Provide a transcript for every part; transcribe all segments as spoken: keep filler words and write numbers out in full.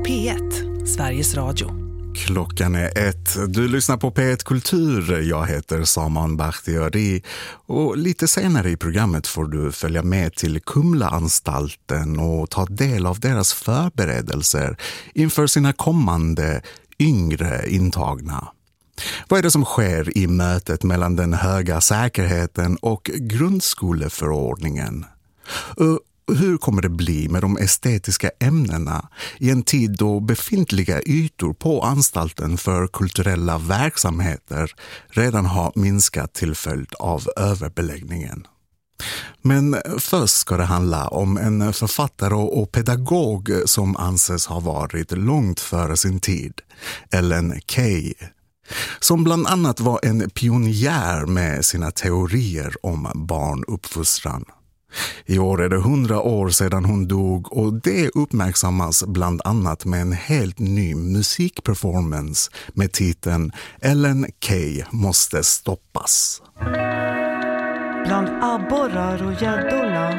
P ett, Sveriges Radio. Klockan är ett. Du lyssnar på P ett Kultur. Jag heter Saman Bakhtiari. Och lite senare i programmet får du följa med till Kumla-anstalten och ta del av deras förberedelser inför sina kommande yngre intagna. Vad är det som sker i mötet mellan den höga säkerheten och grundskoleförordningen? Hur kommer det bli med de estetiska ämnena i en tid då befintliga ytor på anstalten för kulturella verksamheter redan har minskat till följd av överbeläggningen? Men först ska det handla om en författare och pedagog som anses ha varit långt före sin tid, Ellen Key, som bland annat var en pionjär med sina teorier om barnuppfostran. I år är det hundra år sedan hon dog och det uppmärksammas bland annat med en helt ny musikperformance med titeln Ellen Key måste stoppas. Bland abborrar och gäddorna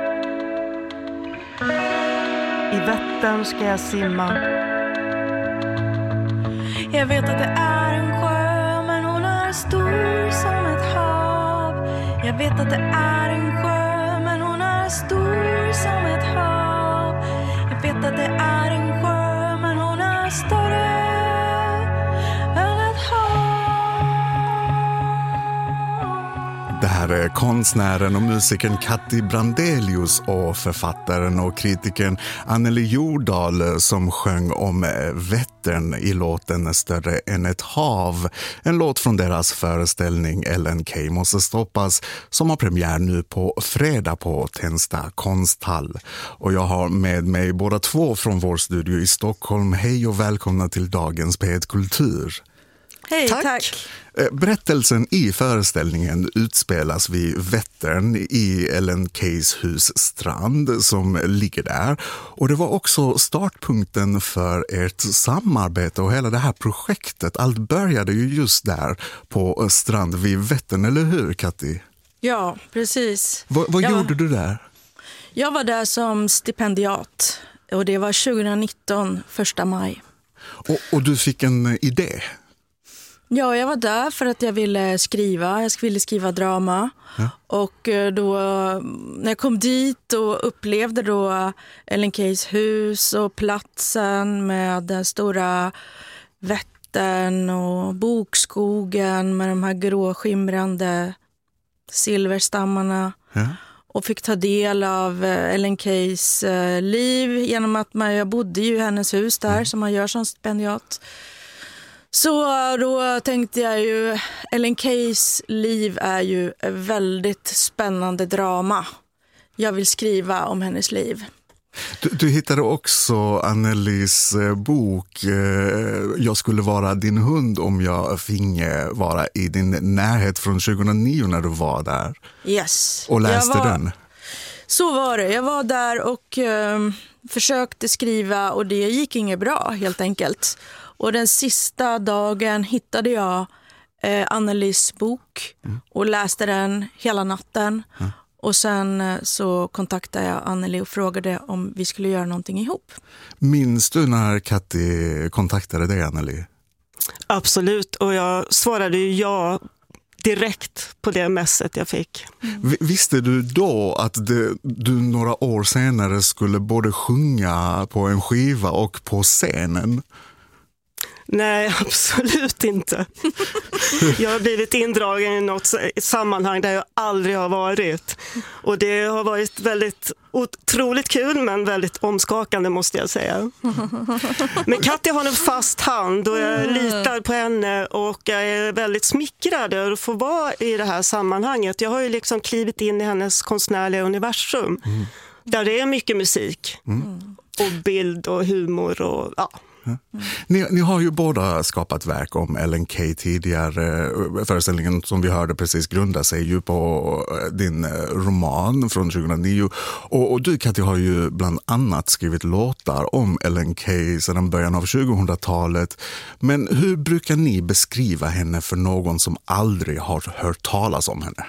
i Vättern ska jag simma. Jag vet att det är en sjö, men hon är stor som ett hav. Jag vet att det är en sjö, men hon är stor som ett hav. Jag vet att det är en sjö, men hon är större än ett hav. Det här är konstnären och musikern Katti Brandelius och författaren och kritikern Anneli Jordahl som sjöng om Vättern i låten Större än ett hav. En låt från deras föreställning Ellen Key måste stoppas som har premiär nu på fredag på Tensta konsthall. Och jag har med mig båda två från vår studio i Stockholm. Hej och välkomna till dagens P ett Kultur. Hej, tack. tack. Berättelsen i föreställningen utspelas vid Vättern i Ellen Keys hus strand som ligger där. Och det var också startpunkten för ert samarbete och hela det här projektet. Allt började ju just där på strand vid Vättern, eller hur Katti? Ja, precis. Va, vad jag gjorde var, du där? Jag var där som stipendiat och det var tjugonitton, första maj. Och, och du fick en idé? Ja, jag var där för att jag ville skriva. Jag ville skriva drama. Ja. Och då, när jag kom dit och upplevde då Ellen Keys hus och platsen med den stora Vättern och bokskogen med de här gråskimrande silverstammarna. Ja. Och fick ta del av Ellen Keys liv genom att man, jag bodde ju i hennes hus där mm. som man gör som stipendiat. Så då tänkte jag ju, Ellen Keys liv är ju ett väldigt spännande drama. Jag vill skriva om hennes liv. Du, du hittade också Annelis bok Jag skulle vara din hund om jag finge vara i din närhet från tjugohundranio när du var där. Yes. Och läste var, den. Så var det. Jag var där och eh, försökte skriva och det gick inget bra helt enkelt. Och den sista dagen hittade jag eh, Annelis bok mm. och läste den hela natten. Mm. Och sen eh, så kontaktade jag Anneli och frågade om vi skulle göra någonting ihop. Minns du när Katti kontaktade dig, Anneli? Absolut, och jag svarade ju ja direkt på det messet jag fick. Mm. Visste du då att det, du några år senare skulle både sjunga på en skiva och på scenen? Nej, absolut inte. Jag har blivit indragen i något sammanhang där jag aldrig har varit. Och det har varit väldigt otroligt kul men väldigt omskakande måste jag säga. Men Katti har en fast hand och jag litar på henne och jag är väldigt smickrad över att få vara i det här sammanhanget. Jag har ju liksom klivit in i hennes konstnärliga universum mm. där det är mycket musik mm. och bild och humor och ja. Mm. Ni, ni har ju båda skapat verk om Ellen Key tidigare. Föreställningen som vi hörde precis grundar sig ju på din roman från tjugohundranio. Och, och du, Katti, har ju bland annat skrivit låtar om Ellen Key sedan början av tjugohundratalet. Men hur brukar ni beskriva henne för någon som aldrig har hört talas om henne?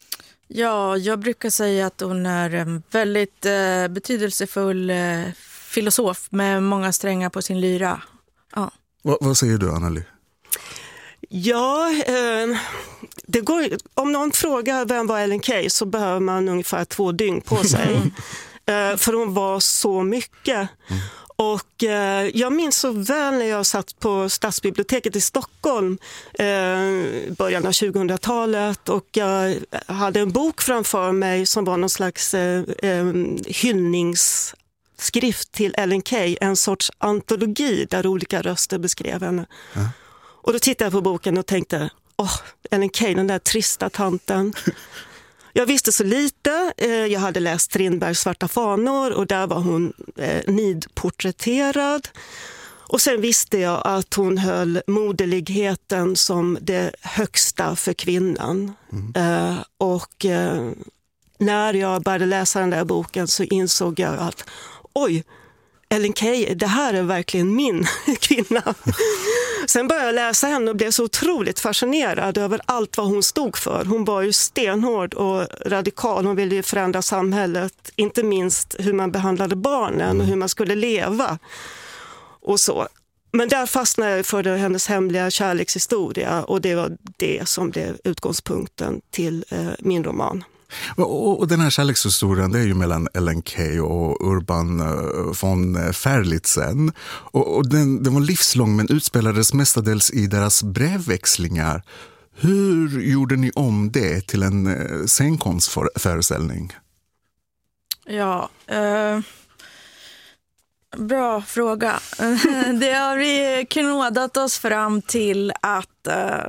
Ja, jag brukar säga att hon är en väldigt eh, betydelsefull eh, filosof med många strängar på sin lyra. Ja. Va, vad säger du, Anneli? Ja, eh, det går, om någon frågar vem var Ellen Key så behöver man ungefär två dygn på sig. eh, för hon var så mycket. Mm. Och eh, jag minns så väl när jag satt på Stadsbiblioteket i Stockholm eh, början av tjugohundratalet och jag hade en bok framför mig som var någon slags eh, eh, hyllningsskrift till Ellen Key, en sorts antologi där olika röster beskrev henne. Mm. Och då tittade jag på boken och tänkte, åh, Ellen Key, den där trista tanten. Jag visste så lite, jag hade läst Strindbergs Svarta fanor och där var hon nidporträtterad. Och sen visste jag att hon höll moderligheten som det högsta för kvinnan. Mm. Och när jag började läsa den där boken så insåg jag att, oj, Ellen Key, det här är verkligen min kvinna. Sen började jag läsa henne och blev så otroligt fascinerad över allt vad hon stod för. Hon var ju stenhård och radikal. Hon ville ju förändra samhället, inte minst hur man behandlade barnen och hur man skulle leva och så. Men där fastnade jag för hennes hemliga kärlekshistoria och det var det som blev utgångspunkten till eh, min roman. Och, och den här kärlekshistorien, det är ju mellan Ellen Key och Urban von Ferlitzen. Och, och den, den var livslång men utspelades mestadels i deras brevväxlingar. Hur gjorde ni om det till en scenkonstföreställning? Ja, eh, bra fråga. Det har vi knådat oss fram till att eh,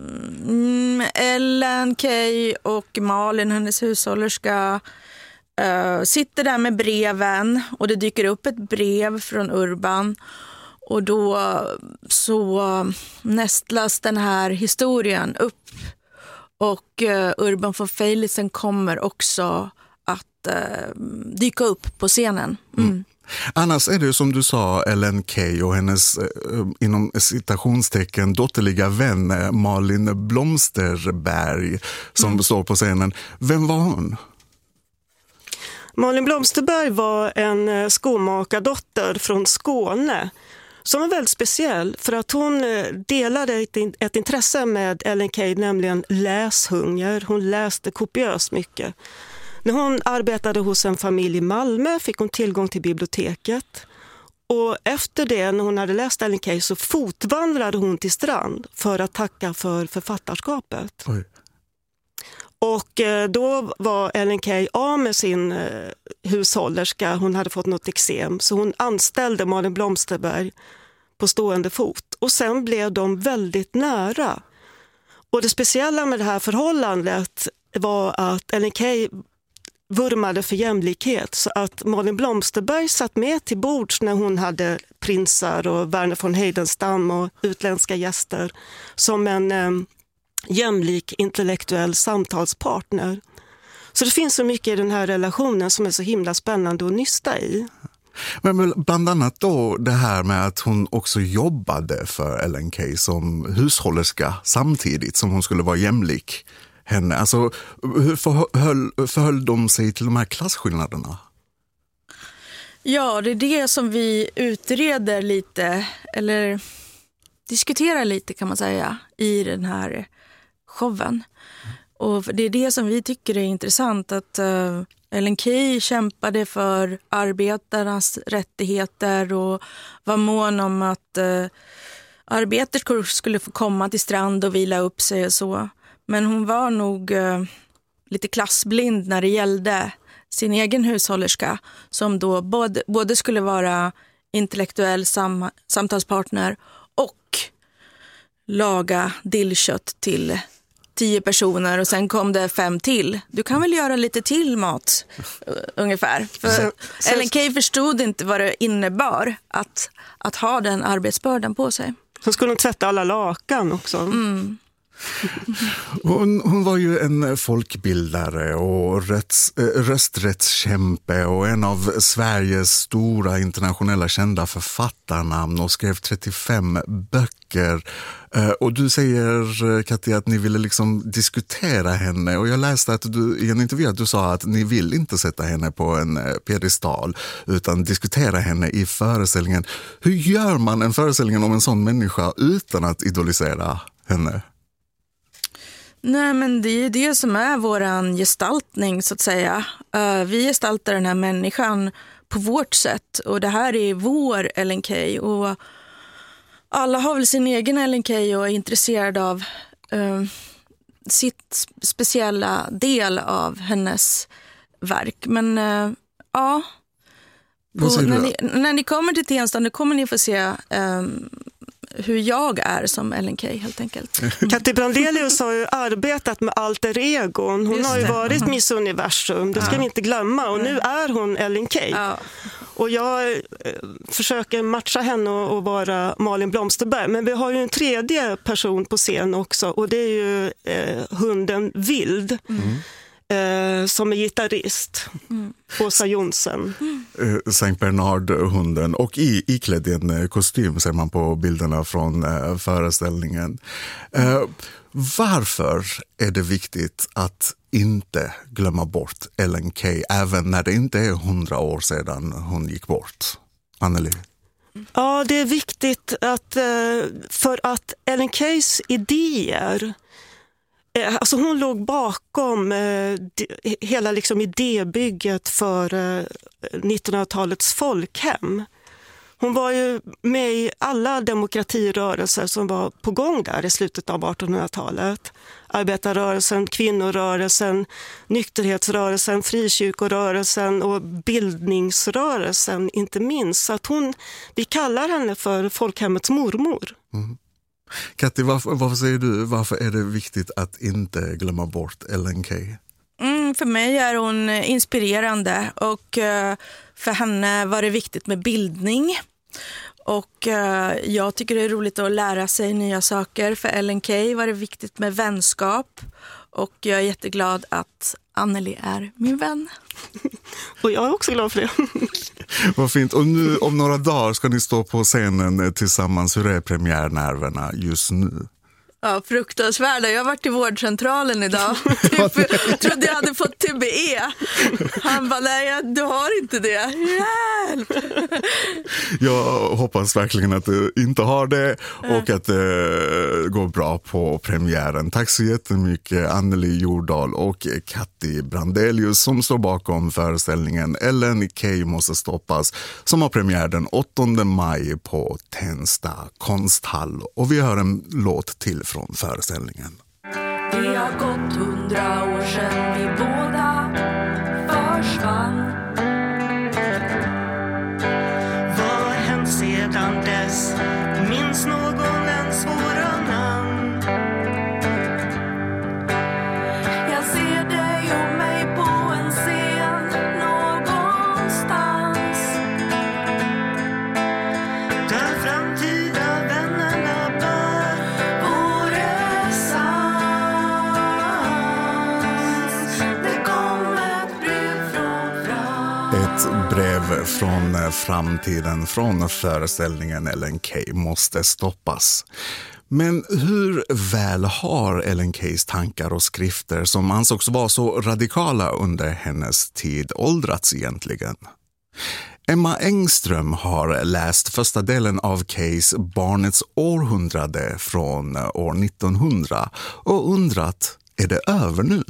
Ellen Key och Malin, hennes hushållerska, eh, sitter där med breven och det dyker upp ett brev från Urban och då så nästlas den här historien upp och eh, Urban von Ferlitzen kommer också att eh, dyka upp på scenen. Mm. Mm. Annars är det ju som du sa, Ellen Key och hennes eh, inom citationstecken dotterliga vän Malin Blomsterberg som mm. står på scenen. Vem var hon? Malin Blomsterberg var en skomakardotter från Skåne som var väldigt speciell för att hon delade ett, ett intresse med Ellen Key, nämligen läshunger. Hon läste kopiöst mycket. När hon arbetade hos en familj i Malmö fick hon tillgång till biblioteket. Och efter det, när hon hade läst Ellen Key, så fotvandrade hon till Strand för att tacka för författarskapet. Oj. Och då var Ellen Key av med sin hushållerska. Hon hade fått något eksem. Så hon anställde Malin Blomsterberg på stående fot. Och sen blev de väldigt nära. Och det speciella med det här förhållandet var att Ellen Key vurmade för jämlikhet, så att Malin Blomsterberg satt med till bords när hon hade prinsar och Verner von Heidenstam och utländska gäster som en eh, jämlik intellektuell samtalspartner. Så det finns så mycket i den här relationen som är så himla spännande att nysta i. Men bland annat då det här med att hon också jobbade för Ellen Key som hushållerska samtidigt som hon skulle vara jämlik henne. Alltså, hur förhöll, förhöll de sig till de här klasskillnaderna? Ja, det är det som vi utreder lite, eller diskuterar lite kan man säga, i den här showen. Och det är det som vi tycker är intressant, att uh, Ellen Key kämpade för arbetarnas rättigheter och var mån om att uh, arbeterskor skulle få komma till Strand och vila upp sig och så. Men hon var nog uh, lite klassblind när det gällde sin egen hushållerska, som då både, både skulle vara intellektuell sam, samtalspartner och laga dillkött till tio personer, och sen kom det fem till. Du kan väl göra lite till mat uh, ungefär. För så, så, Ellen Key förstod inte vad det innebar att, att ha den arbetsbördan på sig. Så skulle hon tvätta alla lakan också. Mm. Hon, hon var ju en folkbildare och rätts, rösträttskämpe och en av Sveriges stora internationella kända författarnamn och skrev trettiofem böcker. Och du säger, Katti, att ni ville liksom diskutera henne, och jag läste att du i en intervju att du sa att ni vill inte sätta henne på en piedestal utan diskutera henne i föreställningen. Hur gör man en föreställning om en sån människa utan att idolisera henne? Nej, men det är det som är våran gestaltning, så att säga. Uh, vi gestaltar den här människan på vårt sätt, och det här är vår Ellen Key, och alla har väl sin egen Ellen Key och är intresserade av uh, sitt speciella del av hennes verk. Men uh, ja, på, när, ni, när ni kommer till Tensta, nu kommer ni få se um, hur jag är som Ellen Key, helt enkelt. Mm. Katti Brandelius har ju arbetat med alter egon. Hon Just har ju det. varit Miss Universum, det ska ja. vi inte glömma. Och nu är hon Ellen Key. Ja. Och jag eh, försöker matcha henne och, och vara Malin Blomsterberg. Men vi har ju en tredje person på scen också, och det är ju eh, hunden Vild. Mm. Eh, som är gitarrist. Mm. Åsa Jonsson. Mm. Eh, Sankt Bernard-hunden. Och i, iklädd i en kostym ser man på bilderna från eh, föreställningen. Eh, varför är det viktigt att inte glömma bort Ellen Key även när det inte är hundra år sedan hon gick bort? Anneli? Ja, det är viktigt att, eh, för att Ellen Keys idéer, alltså hon låg bakom eh, de, hela liksom idébygget för eh, nittonhundratalets folkhem. Hon var ju med i alla demokratirörelser som var på gång där i slutet av artonhundratalet. Arbetarrörelsen, kvinnorörelsen, nykterhetsrörelsen, frikyrkorörelsen och bildningsrörelsen inte minst. Så att hon, vi kallar henne för folkhemmets mormor. Mm. Katti, varför, varför säger du, varför är det viktigt att inte glömma bort Ellen Key? Mm, för mig är hon inspirerande, och uh, för henne var det viktigt med bildning. Och uh, jag tycker det är roligt att lära sig nya saker. För Ellen Key var det viktigt med vänskap, och jag är jätteglad att Anneli är min vän. Och jag är också glad för det. Vad fint. Och nu om några dagar ska ni stå på scenen tillsammans. Hur är premiärnerverna just nu? Ja, fruktansvärda. Jag har varit i vårdcentralen idag. Jag trodde jag hade fått T B E. Han bara, nej, du har inte det. Hjälp! Jag hoppas verkligen att du inte har det, och att det går bra på premiären. Tack så jättemycket, Anneli Jordahl och Katti Brandelius, som står bakom föreställningen Ellen Key måste stoppas, som har premiär den åttonde maj på Tensta konsthall. Och vi hör en låt till från föreställningen. Det har gått hundra år sedan vi båda försvann. Vad har hänt sedan dess? Minns någon ens våra namn? Jag ser dig och mig på en scen någonstans, där framtida vännerna bär vore sans. Det kom ett brev från fram. Ett brev från framtiden från föreställningen Ellen Key måste stoppas. Men hur väl har Ellen Keys tankar och skrifter, som ansågs vara så radikala under hennes tid, åldrats egentligen? Emma Engström har läst första delen av Keys Barnets århundrade från år nittonhundra och undrat, är det över nu?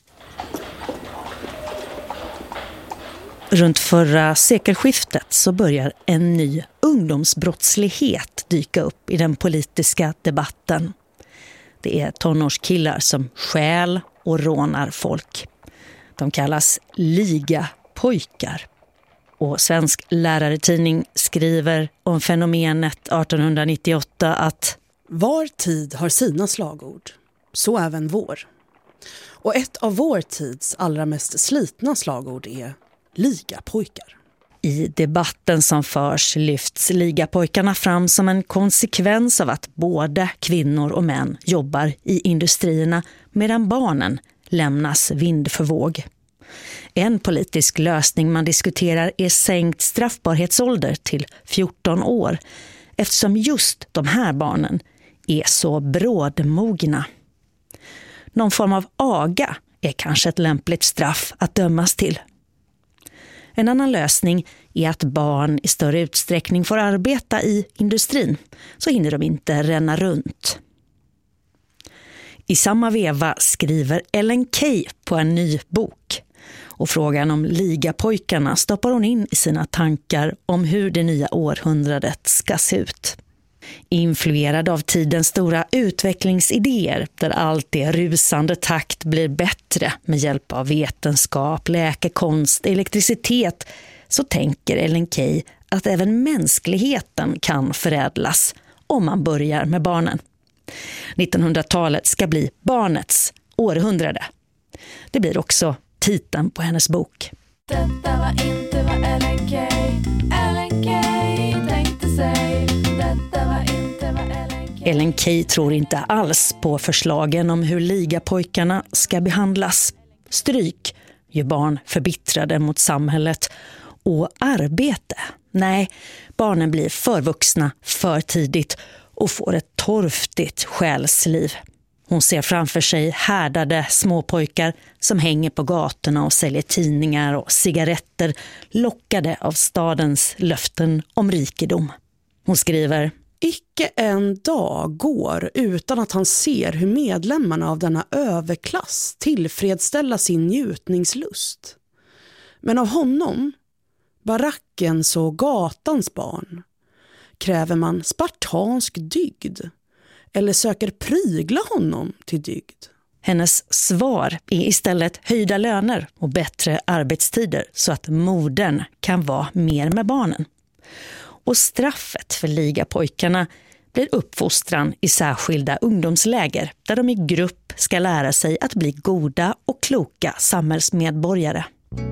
Runt förra sekelskiftet så börjar en ny ungdomsbrottslighet dyka upp i den politiska debatten. Det är tonårskillar som stjäl och rånar folk. De kallas ligapojkar. Och Svensk läraretidning skriver om fenomenet arton nittioåtta att var tid har sina slagord, så även vår. Och ett av vår tids allra mest slitna slagord är ligapojkar. I debatten som förs lyfts ligapojkarna fram som en konsekvens av att både kvinnor och män jobbar i industrierna medan barnen lämnas vind för våg. En politisk lösning man diskuterar är sänkt straffbarhetsålder till fjorton år eftersom just de här barnen är så brådmogna. Någon form av aga är kanske ett lämpligt straff att dömas till. En annan lösning är att barn i större utsträckning får arbeta i industrin, så hinner de inte ränna runt. I samma veva skriver Ellen Key på en ny bok. Och frågan om ligapojkarna stoppar hon in i sina tankar om hur det nya århundradet ska se ut. Influerad av tidens stora utvecklingsidéer där allt i rusande takt blir bättre med hjälp av vetenskap, läkekonst, elektricitet, så tänker Ellen Key att även mänskligheten kan förädlas om man börjar med barnen. nittonhundratalet ska bli barnets århundrade. Det blir också titeln på hennes bok. Detta var inte vad Ellen Key, Ellen Key tänkte sig. Detta var inte vad Ellen Key. Ellen Key tror inte alls på förslagen om hur ligapojkarna ska behandlas. Stryk gör barn förbittrade mot samhället. Och arbete? Nej, barnen blir för vuxna för tidigt och får ett torftigt själsliv. Hon ser framför sig härdade småpojkar som hänger på gatorna och säljer tidningar och cigaretter, lockade av stadens löften om rikedom. Hon skriver: Icke en dag går utan att han ser hur medlemmarna av denna överklass tillfredsställa sin njutningslust. Men av honom, barackens och gatans barn, kräver man spartansk dygd eller söker prygla honom till dygd. Hennes svar är istället höjda löner och bättre arbetstider så att modern kan vara mer med barnen. Och straffet för ligapojkarna blir uppfostran i särskilda ungdomsläger där de i grupp ska lära sig att bli goda och kloka samhällsmedborgare.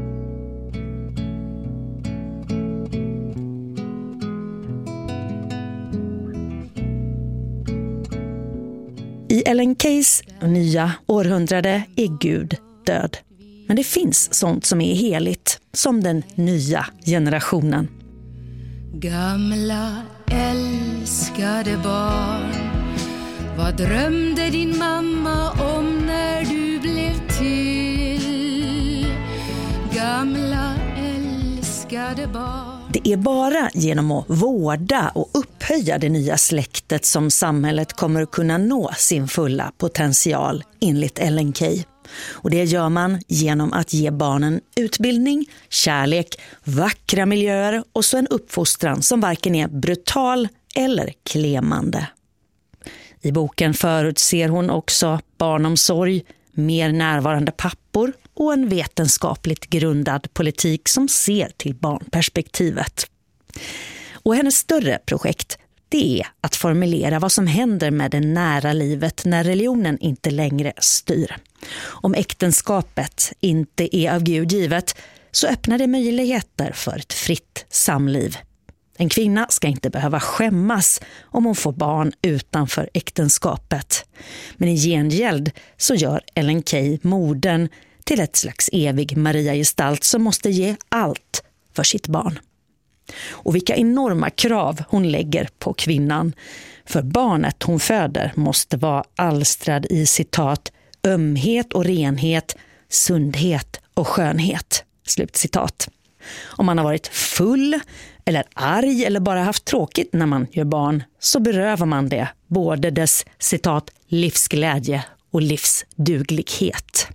I Ellen Keys nya århundrade är Gud död. Men det finns sånt som är heligt, som den nya generationen. Gamla älskade barn, vad drömde din mamma om när du blev till? Gamla älskade barn. Det är bara genom att vårda och upphöja det nya släktet som samhället kommer att kunna nå sin fulla potential, enligt Ellen Key. Och det gör man genom att ge barnen utbildning, kärlek, vackra miljöer och så en uppfostran som varken är brutal eller klemande. I boken förutser hon också barnomsorg, mer närvarande pappor och en vetenskapligt grundad politik som ser till barnperspektivet. Och hennes större projekt, det är att formulera vad som händer med det nära livet när religionen inte längre styr. Om äktenskapet inte är av Gud givet så öppnar det möjligheter för ett fritt samliv. En kvinna ska inte behöva skämmas om hon får barn utanför äktenskapet. Men i gengäld så gör Ellen Key modern till ett slags evig Maria-gestalt som måste ge allt för sitt barn. Och vilka enorma krav hon lägger på kvinnan. För barnet hon föder måste vara alstrad i citat ömhet och renhet, sundhet och skönhet. Slutcitat. Om man har varit full eller arg eller bara haft tråkigt när man gör barn så berövar man det både dess citat livsglädje och livsduglighet.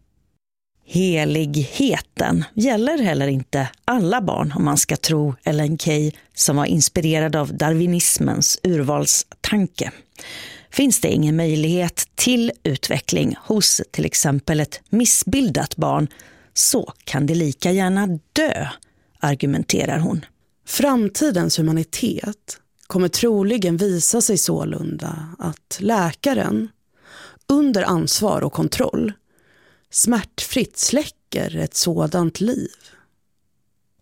Heligheten gäller heller inte alla barn om man ska tro Ellen Key som var inspirerad av darwinismens urvalstanke. Finns det ingen möjlighet till utveckling hos till exempel ett missbildat barn så kan det lika gärna dö, argumenterar hon. Framtidens humanitet kommer troligen visa sig sålunda att läkaren under ansvar och kontroll smärtfritt släcker ett sådant liv.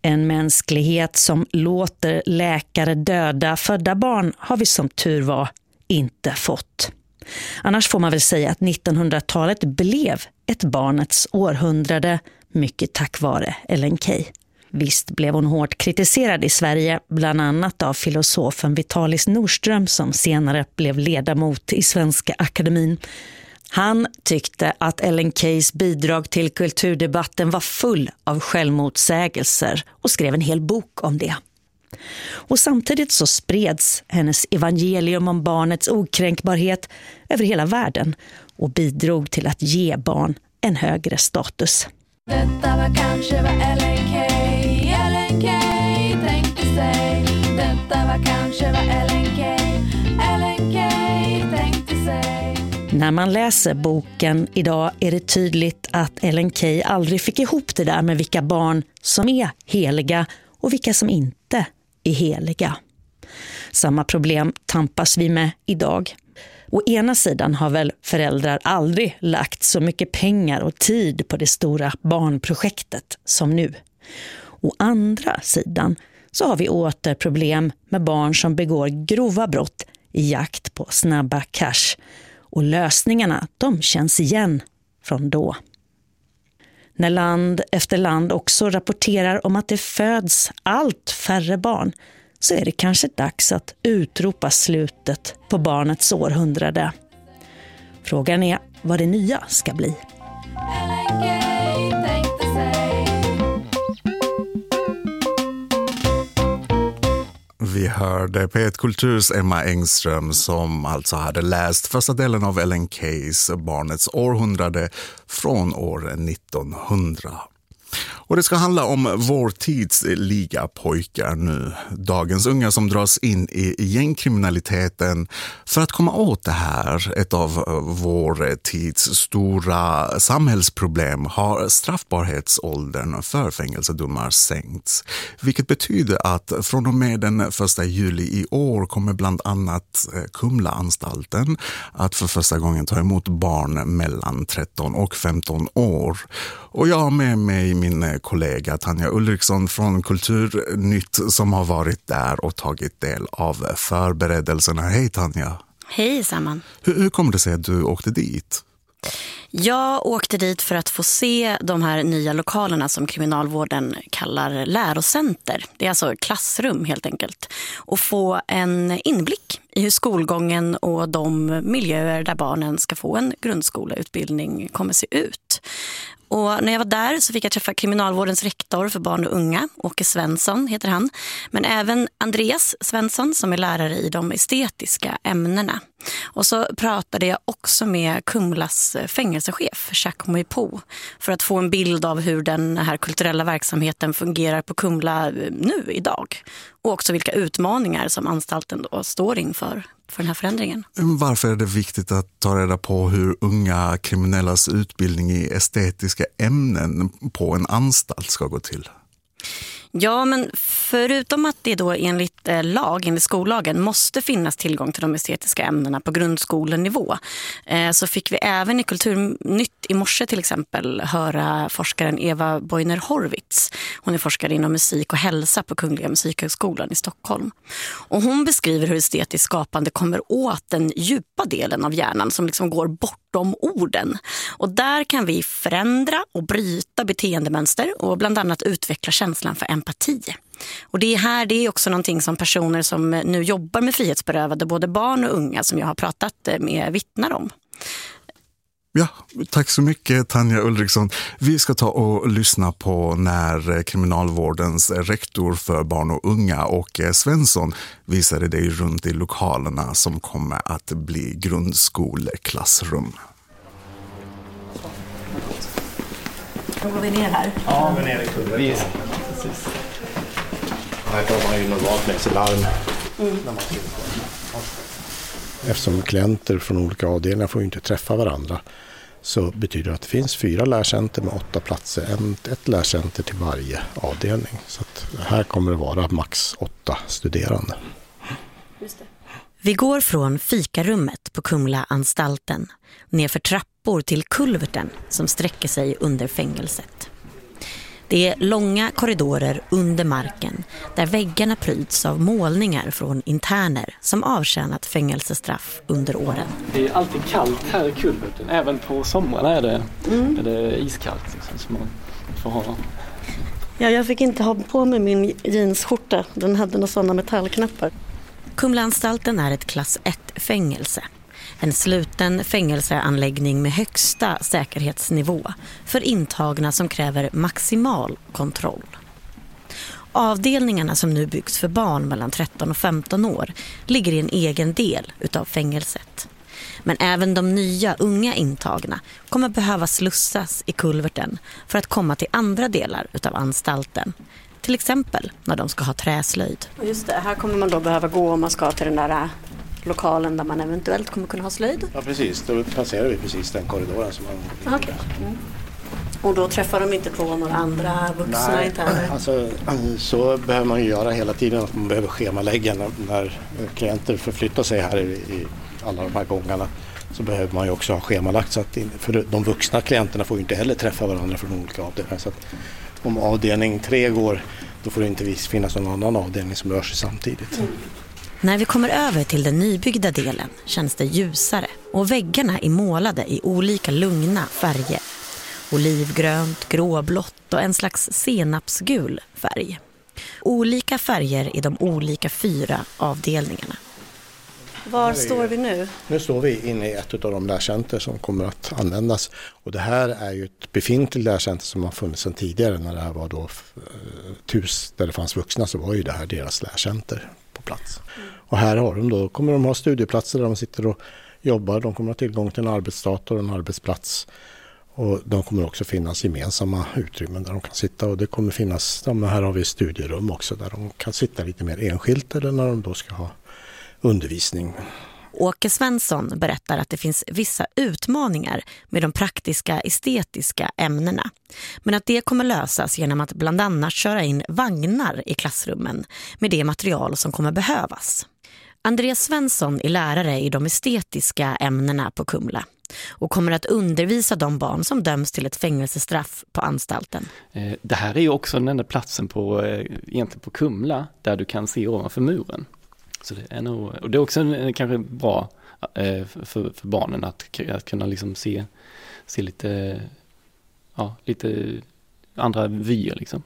En mänsklighet som låter läkare döda födda barn har vi som tur var inte fått. Annars får man väl säga att nittonhundratalet blev ett barnets århundrade, mycket tack vare Ellen Key. Visst blev hon hårt kritiserad i Sverige, bland annat av filosofen Vitalis Nordström som senare blev ledamot i Svenska Akademin. Han tyckte att Ellen Keys bidrag till kulturdebatten var full av självmotsägelser och skrev en hel bok om det. Och samtidigt så spreds hennes evangelium om barnets okränkbarhet över hela världen och bidrog till att ge barn en högre status. Detta var kanske vad Ellen Key, Ellen Key tänkte sig. Detta var kanske vad Ellen Key, Ellen Key tänkte sig. När man läser boken idag är det tydligt att Ellen Key aldrig fick ihop det där med vilka barn som är heliga och vilka som inte är heliga. Samma problem tampas vi med idag. Å ena sidan har väl föräldrar aldrig lagt så mycket pengar och tid på det stora barnprojektet som nu. Å andra sidan så har vi åter problem med barn som begår grova brott i jakt på snabba cash. Och lösningarna, de känns igen från då. När land efter land också rapporterar om att det föds allt färre barn så är det kanske dags att utropa slutet på barnets århundrade. Frågan är vad det nya ska bli. Ellen Key tänkte sig. Vi hörde P ett Kulturs Emma Engström som alltså hade läst första delen av Ellen Keys Barnets århundrade från år nittonhundra. Och det ska handla om vår tids ligapojkar nu. Dagens unga som dras in i gängkriminaliteten för att komma åt det här. Ett av vår tids stora samhällsproblem har straffbarhetsåldern för fängelsedomar sänkts. Vilket betyder att från och med den första juli i år kommer bland annat Kumlaanstalten att för första gången ta emot barn mellan tretton och femton år. Och jag har med mig min kollega Tanja Ulriksson från Kulturnytt som har varit där och tagit del av förberedelserna. Hej Tanja! Hej Saman! Hur, hur kom det sig att du åkte dit? Jag åkte dit för att få se de här nya lokalerna som kriminalvården kallar lärocenter. Det är alltså klassrum helt enkelt. Och få en inblick i hur skolgången och de miljöer där barnen ska få en grundskoleutbildning kommer se ut. Och när jag var där så fick jag träffa kriminalvårdens rektor för barn och unga, Åke Svensson heter han. Men även Andreas Svensson som är lärare i de estetiska ämnena. Och så pratade jag också med Kumlas fängelsechef, Jacques Moipo, för att få en bild av hur den här kulturella verksamheten fungerar på Kumla nu idag. Och också vilka utmaningar som anstalten då står inför för den här förändringen. Varför är det viktigt att ta reda på hur unga kriminellas utbildning i estetiska ämnen på en anstalt ska gå till? Ja, men förutom att det då enligt lag, enligt skollagen, måste finnas tillgång till de estetiska ämnena på grundskolenivå så fick vi även i Kulturnytt i morse till exempel höra forskaren Eva Boiner-Horwitz. Hon är forskare inom musik och hälsa på Kungliga Musikhögskolan i Stockholm. Och hon beskriver hur estetiskt skapande kommer åt den djupa delen av hjärnan som liksom går bortom orden. Och där kan vi förändra och bryta beteendemönster och bland annat utveckla känslan för empati. Och det är här, det är också någonting som personer som nu jobbar med frihetsberövade, både barn och unga som jag har pratat med, vittnar om. Ja, tack så mycket Tanja Ulriksson. Vi ska ta och lyssna på när kriminalvårdens rektor för barn och unga och Svensson visade dig runt i lokalerna som kommer att bli grundskoleklassrum. Då går vi ner här. Ja, vi är nere i kulverten. Precis. Här tar man ju normalt med sig larm. Mm. Eftersom klienter från olika avdelningar får ju inte träffa varandra så betyder det att det finns fyra lärcenter med åtta platser. Ett lärcenter till varje avdelning. Så att här kommer det vara max åtta studerande. Just det. Vi går från fikarummet på Kumlaanstalten ner för trappor till kulverten som sträcker sig under fängelset. Det är långa korridorer under marken där väggarna pryds av målningar från interner som avtjänat fängelsestraff under åren. Det är alltid kallt här i kulverten. Även på somrarna är det, mm. är det iskallt liksom, som man får ha. Ja, jag fick inte ha på mig min jeansskjorta. Den hade några sådana metallknappar. Kumlaanstalten är ett klass ett-fängelse. En sluten fängelseanläggning med högsta säkerhetsnivå för intagna som kräver maximal kontroll. Avdelningarna som nu byggs för barn mellan tretton och femton år ligger i en egen del utav fängelset. Men även de nya unga intagna kommer behöva slussas i kulverten för att komma till andra delar utav anstalten. Till exempel när de ska ha träslöjd. Just det, här kommer man då behöva gå om man ska till den där lokalen där man eventuellt kommer kunna ha slöjd. Ja, precis. Då passerar vi precis den korridoren som man... Okej. Okay. Mm. Och då träffar de inte på några andra vuxna? Nej, interner? Alltså, så behöver man ju göra hela tiden. Att man behöver schemalägga när, när klienter förflyttar sig här i, i alla de här gångarna. Så behöver man ju också ha schemalagt. Så att in, för de vuxna klienterna får ju inte heller träffa varandra från olika avdelningar. Så att om avdelning tre går, då får det inte finnas någon annan avdelning som rör sig samtidigt. Mm. När vi kommer över till den nybyggda delen känns det ljusare och väggarna är målade i olika lugna färger. Olivgrönt, gråblått och en slags senapsgul färg. Olika färger i de olika fyra avdelningarna. Var står vi nu? Nu står vi inne i ett av de lärcenter som kommer att användas. Och det här är ju ett befintligt lärcenter som har funnits sedan tidigare. När det här var då ett hus där det fanns vuxna, så var ju det här deras lärcenter på plats. Mm. Och här har de då, kommer de ha studieplatser där de sitter och jobbar. De kommer ha tillgång till en arbetsdator och en arbetsplats. Och de kommer också finnas gemensamma utrymmen där de kan sitta. Och det kommer finnas, ja, här har vi studierum också där de kan sitta lite mer enskilt eller när de då ska ha undervisning. Åke Svensson berättar att det finns vissa utmaningar med de praktiska estetiska ämnena. Men att det kommer lösas genom att bland annat köra in vagnar i klassrummen med det material som kommer behövas. Andreas Svensson är lärare i de estetiska ämnena på Kumla och kommer att undervisa de barn som döms till ett fängelsestraff på anstalten. Det här är ju också den enda platsen på, egentligen på Kumla där du kan se ovanför muren. Så det är nog, och det är också en, kanske bra eh, för, för barnen att, att kunna liksom se, se lite, ja, lite andra vyer liksom.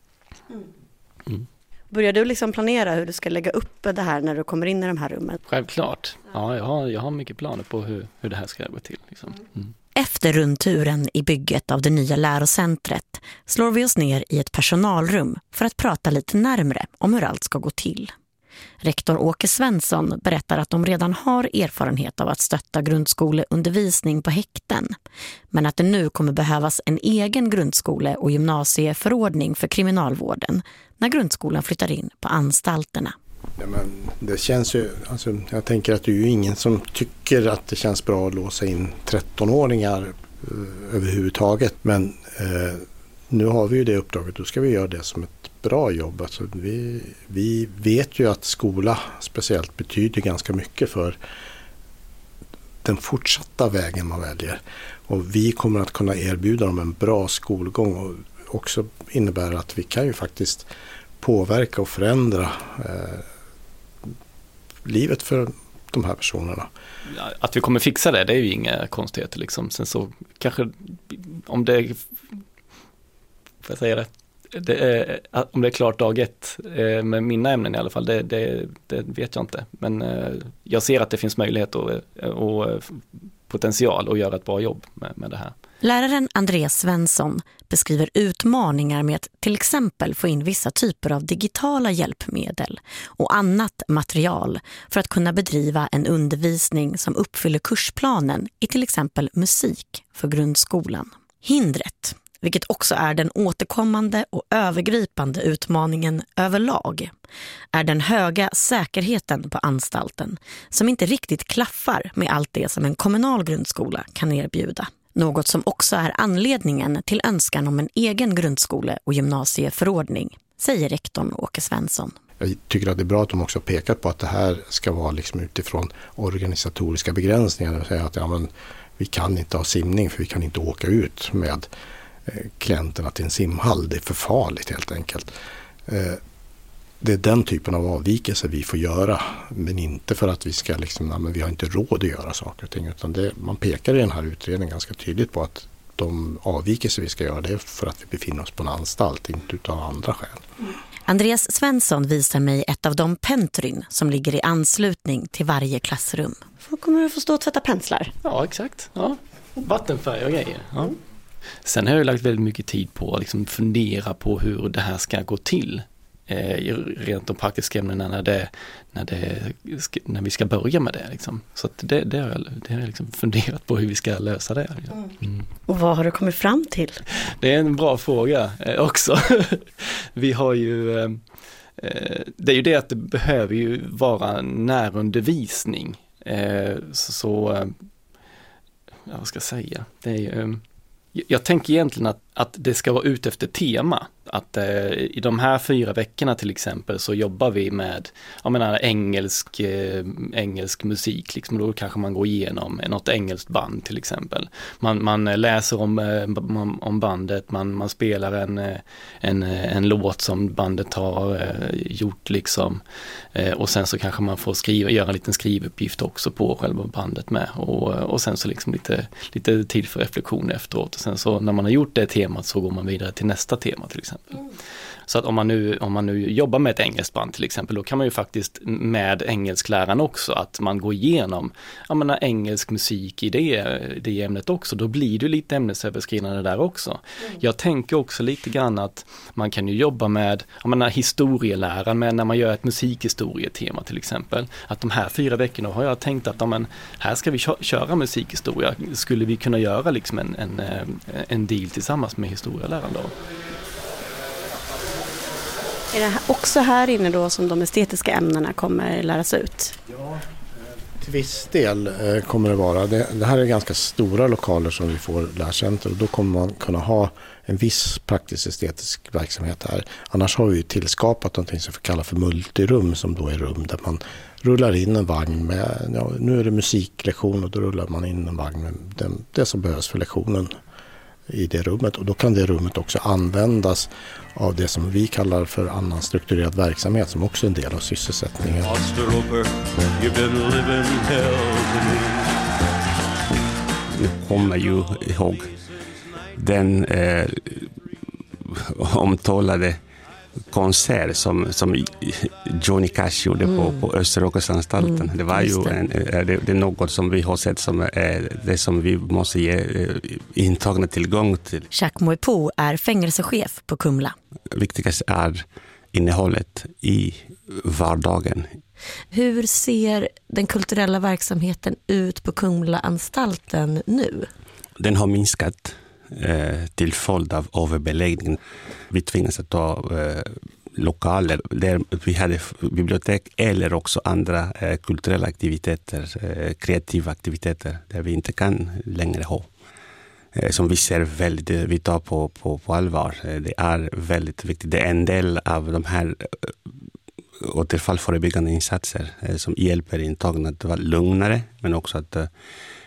Mm. Börjar du liksom planera hur du ska lägga upp det här när du kommer in i de här rummen? Självklart. Ja, jag har, jag har mycket planer på hur, hur det här ska gå till. Liksom. Mm. Efter rundturen i bygget av det nya lärocentret slår vi oss ner i ett personalrum för att prata lite närmare om hur allt ska gå till. Rektor Åke Svensson berättar att de redan har erfarenhet av att stötta grundskoleundervisning på häkten, men att det nu kommer behövas en egen grundskole- och gymnasieförordning för kriminalvården när grundskolan flyttar in på anstalterna. Ja, men det känns ju, alltså, jag tänker att det är ju ingen som tycker att det känns bra att låsa in tretton-åringar eh, överhuvudtaget, men eh, nu har vi ju det uppdraget, då ska vi göra det som ett bra jobb. Alltså vi, vi vet ju att skola speciellt betyder ganska mycket för den fortsatta vägen man väljer. Och vi kommer att kunna erbjuda dem en bra skolgång och också innebär att vi kan ju faktiskt påverka och förändra eh, livet för de här personerna. Att vi kommer fixa det, det är ju inga konstigheter liksom. Sen så kanske om det, får jag säga det, Det är, om det är klart dag ett med mina ämnen i alla fall, det, det, det vet jag inte. Men jag ser att det finns möjlighet och, och potential att göra ett bra jobb med, med det här. Läraren Andreas Svensson beskriver utmaningar med att till exempel få in vissa typer av digitala hjälpmedel och annat material för att kunna bedriva en undervisning som uppfyller kursplanen i till exempel musik för grundskolan. Hindret, vilket också är den återkommande och övergripande utmaningen överlag, är den höga säkerheten på anstalten som inte riktigt klaffar med allt det som en kommunal grundskola kan erbjuda. Något som också är anledningen till önskan om en egen grundskole- och gymnasieförordning, säger rektorn Åke Svensson. Jag tycker att det är bra att de också pekat på att det här ska vara liksom utifrån organisatoriska begränsningar. Och säga att ja, men, vi kan inte ha simning för vi kan inte åka ut med klienterna till en simhall. Det är för farligt helt enkelt. Det är den typen av avvikelser vi får göra, men inte för att vi ska liksom, ja, men vi har inte råd att göra saker och ting, utan det, man pekar i den här utredningen ganska tydligt på att de avvikelser vi ska göra, det är för att vi befinner oss på en anstalt, inte utav andra skäl. Andreas Svensson visar mig ett av de pentryn som ligger i anslutning till varje klassrum. Då kommer du få stå och tvätta penslar. Ja, exakt. Ja. Vattenfärg och grejer. Ja. Sen har jag lagt väldigt mycket tid på att liksom fundera på hur det här ska gå till. Eh, rent de praktiska ämnena när, det, när, det, när vi ska börja med det. Liksom. Så att det, det har jag, det har jag liksom funderat på hur vi ska lösa det. Mm. Och vad har du kommit fram till? Det är en bra fråga eh, också. Vi har ju... Eh, det är ju det att det behöver ju vara närundervisning. Eh, så... så eh, ja, vad ska jag säga? Det är ju... Eh, jag tänker egentligen att, att det ska vara ut efter tema. Att eh, i de här fyra veckorna till exempel så jobbar vi med jag menar, engelsk, eh, engelsk musik. Liksom, då kanske man går igenom något engelskt band till exempel. Man, man läser om, eh, om bandet, man, man spelar en, en, en låt som bandet har eh, gjort. Liksom. Eh, och sen så kanske man får skriva, göra en liten skrivuppgift också på själva bandet med. Och, och sen så liksom lite, lite tid för reflektion efteråt. Och sen så när man har gjort det temat så går man vidare till nästa tema till exempel. Mm. Så att om man, nu, om man nu jobbar med ett engelskt band till exempel, då kan man ju faktiskt med engelskläraren också, att man går igenom jag menar, engelsk musik i det, det ämnet också, då blir det lite ämnesöverskridande där också. Mm. Jag tänker också lite grann att man kan ju jobba med jag menar, historieläraren, med när man gör ett musikhistorietema till exempel, att de här fyra veckorna har jag tänkt att ja, men, här ska vi köra musikhistoria, skulle vi kunna göra liksom en, en, en deal tillsammans med historieläraren då? Är det också här inne då som de estetiska ämnena kommer läras ut? Ja, till viss del kommer det vara. Det, det här är ganska stora lokaler som vi får lärcenter och då kommer man kunna ha en viss praktisk estetisk verksamhet här. Annars har vi tillskapat något som vi kallar för multirum, som då är rum där man rullar in en vagn med, ja, nu är det musiklektion och då rullar man in en vagn med den, det som behövs för lektionen i det rummet, och då kan det rummet också användas av det som vi kallar för annan strukturerad verksamhet, som också är en del av sysselsättningen. Jag kommer ju ihåg den eh, omtalade konsert som, som Johnny Cash gjorde mm. på, på Österåkersanstalten. Mm, det var ju en, det, det är något som vi har sett som är det som vi måste ge intagna tillgång till. Jacques Moipo är fängelsechef på Kumla. Viktigast är innehållet i vardagen. Hur ser den kulturella verksamheten ut på Kumla-anstalten nu? Den har minskat eh, till följd av överbeläggning. Vi tvingas att ta eh, lokaler där vi hade bibliotek eller också andra eh, kulturella aktiviteter, eh, kreativa aktiviteter där vi inte kan längre ha. Eh, som vi ser väldigt, vi tar på, på, på allvar. Eh, det är väldigt viktigt. Det är en del av de här eh, återfallsförebyggande insatser eh, som hjälper intagna att vara lugnare, men också att eh,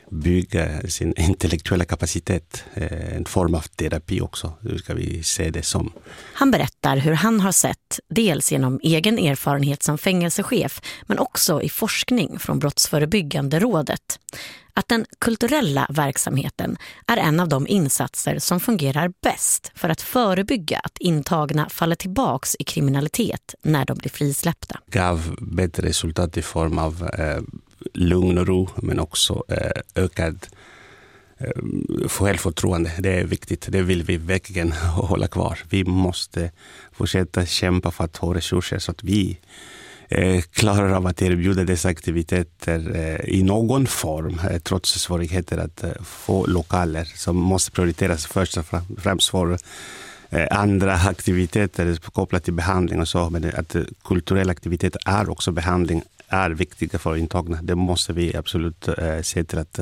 bygga sin intellektuella kapacitet, eh, en form av terapi också, hur ska vi se det som. Han berättar hur han har sett, dels genom egen erfarenhet som fängelsechef, men också i forskning från Brottsförebyggande rådet, att den kulturella verksamheten är en av de insatser som fungerar bäst för att förebygga att intagna faller tillbaks i kriminalitet när de blir frisläppta. Gav bättre resultat i form av eh, lugn och ro, men också eh, ökad eh, självförtroende. Det är viktigt, det vill vi verkligen hålla kvar. Vi måste fortsätta kämpa för att ha resurser så att vi eh, klarar av att erbjuda dessa aktiviteter eh, i någon form, eh, trots svårigheter att eh, få lokaler som måste prioriteras först och främst för eh, andra aktiviteter kopplat till behandling och så, men att eh, kulturell aktivitet är också behandling, är viktiga för intagna. Det måste vi absolut eh, se till att eh,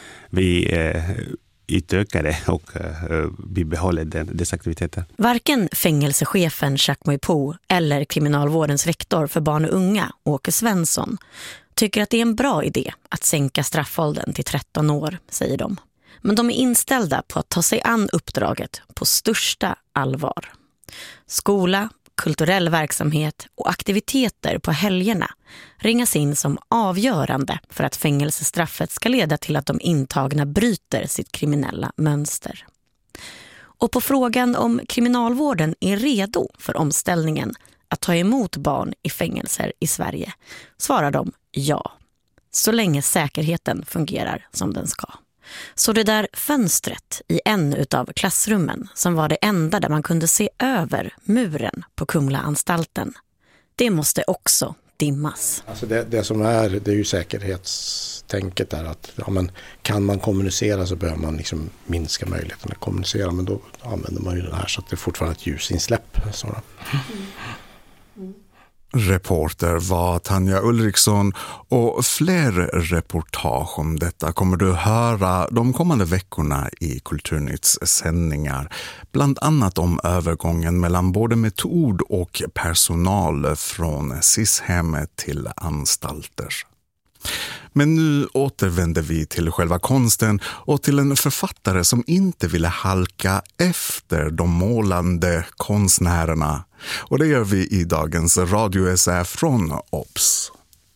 vi eh, utökar det och eh, vi behåller den, dessa aktiviteter. Varken fängelsechefen Jacques Moipo eller kriminalvårdens rektor för barn och unga, Åke Svensson, tycker att det är en bra idé att sänka straffåldern till tretton år, säger de. Men de är inställda på att ta sig an uppdraget på största allvar. Skola, kulturell verksamhet och aktiviteter på helgerna ringas in som avgörande för att fängelsestraffet ska leda till att de intagna bryter sitt kriminella mönster. Och på frågan om kriminalvården är redo för omställningen att ta emot barn i fängelser i Sverige svarar de ja, så länge säkerheten fungerar som den ska. Så det där fönstret i en utav klassrummen som var det enda där man kunde se över muren på Kumlaanstalten, det måste också dimmas. Alltså det, det som är, det är ju säkerhetstänket där att ja, men kan man kommunicera så behöver man liksom minska möjligheten att kommunicera, men då använder man ju det här så att det är fortfarande ett ljusinsläpp. Mm. Mm. Reporter var Tanja Ulriksson, och fler reportage om detta kommer du höra de kommande veckorna i Kulturnytts sändningar. Bland annat om övergången mellan både metod och personal från S I S-hemmet till anstalter. Men nu återvänder vi till själva konsten och till en författare som inte ville halka efter de målande konstnärerna. Och det gör vi i dagens radioessä från O B S.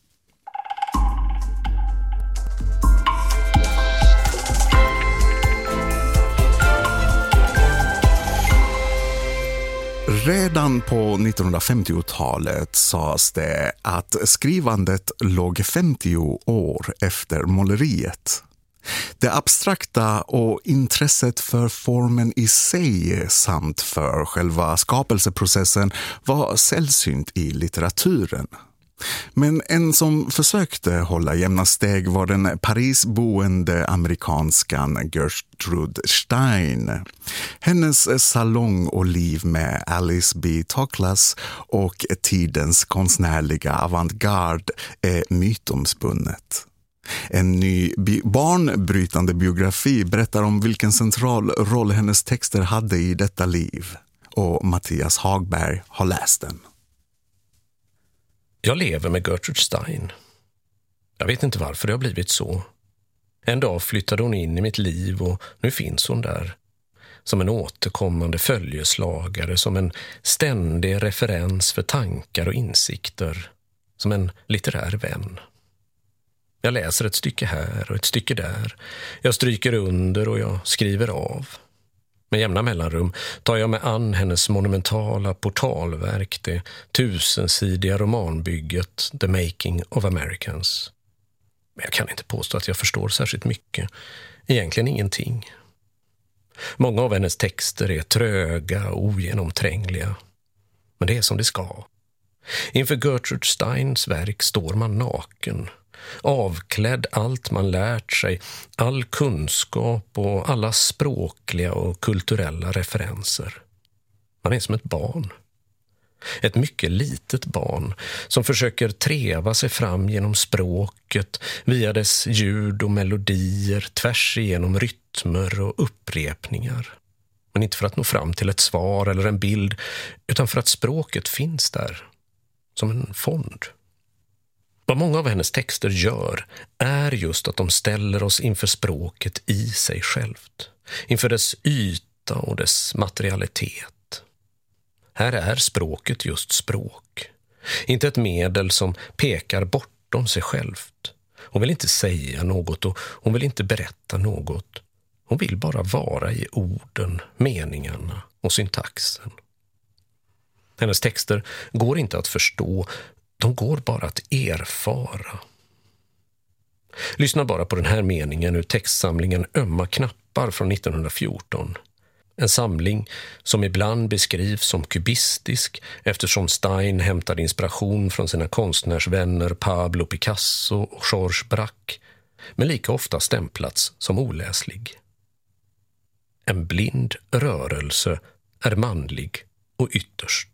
Redan på nittonhundrafemtiotalet sades det att skrivandet låg femtio år efter måleriet. Det abstrakta och intresset för formen i sig samt för själva skapelseprocessen var sällsynt i litteraturen. Men en som försökte hålla jämna steg var den Parisboende amerikanskan Gertrude Stein. Hennes salong och liv med Alice B. Toklas och tidens konstnärliga avantgarde är mytomspunnet. En ny bi- barnbrytande biografi berättar om vilken central roll hennes texter hade i detta liv. Och Mattias Hagberg har läst den. Jag lever med Gertrude Stein. Jag vet inte varför det har blivit så. En dag flyttade hon in i mitt liv och nu finns hon där. Som en återkommande följeslagare, som en ständig referens för tankar och insikter. Som en litterär vän. Jag läser ett stycke här och ett stycke där. Jag stryker under och jag skriver av. Med jämna mellanrum tar jag mig an hennes monumentala portalverk, det tusensidiga romanbygget The Making of Americans. Men jag kan inte påstå att jag förstår särskilt mycket. Egentligen ingenting. Många av hennes texter är tröga och ogenomträngliga. Men det är som det ska. Inför Gertrude Steins verk står man naken. Avklädd allt man lärt sig, all kunskap och alla språkliga och kulturella referenser. Man är som ett barn. Ett mycket litet barn som försöker treva sig fram genom språket via dess ljud och melodier, tvärs igenom rytmer och upprepningar. Men inte för att nå fram till ett svar eller en bild, utan för att språket finns där, som en fond. Vad många av hennes texter gör är just att de ställer oss inför språket i sig självt. Inför dess yta och dess materialitet. Här är språket just språk. Inte ett medel som pekar bortom sig självt. Hon vill inte säga något och hon vill inte berätta något. Hon vill bara vara i orden, meningarna och syntaxen. Hennes texter går inte att förstå. De går bara att erfara. Lyssna bara på den här meningen ur textsamlingen Ömma knappar från nittonhundrafjorton. En samling som ibland beskrivs som kubistisk eftersom Stein hämtade inspiration från sina konstnärsvänner Pablo Picasso och Georges Braque, men lika ofta stämplats som oläslig. En blind rörelse är manlig och ytterst.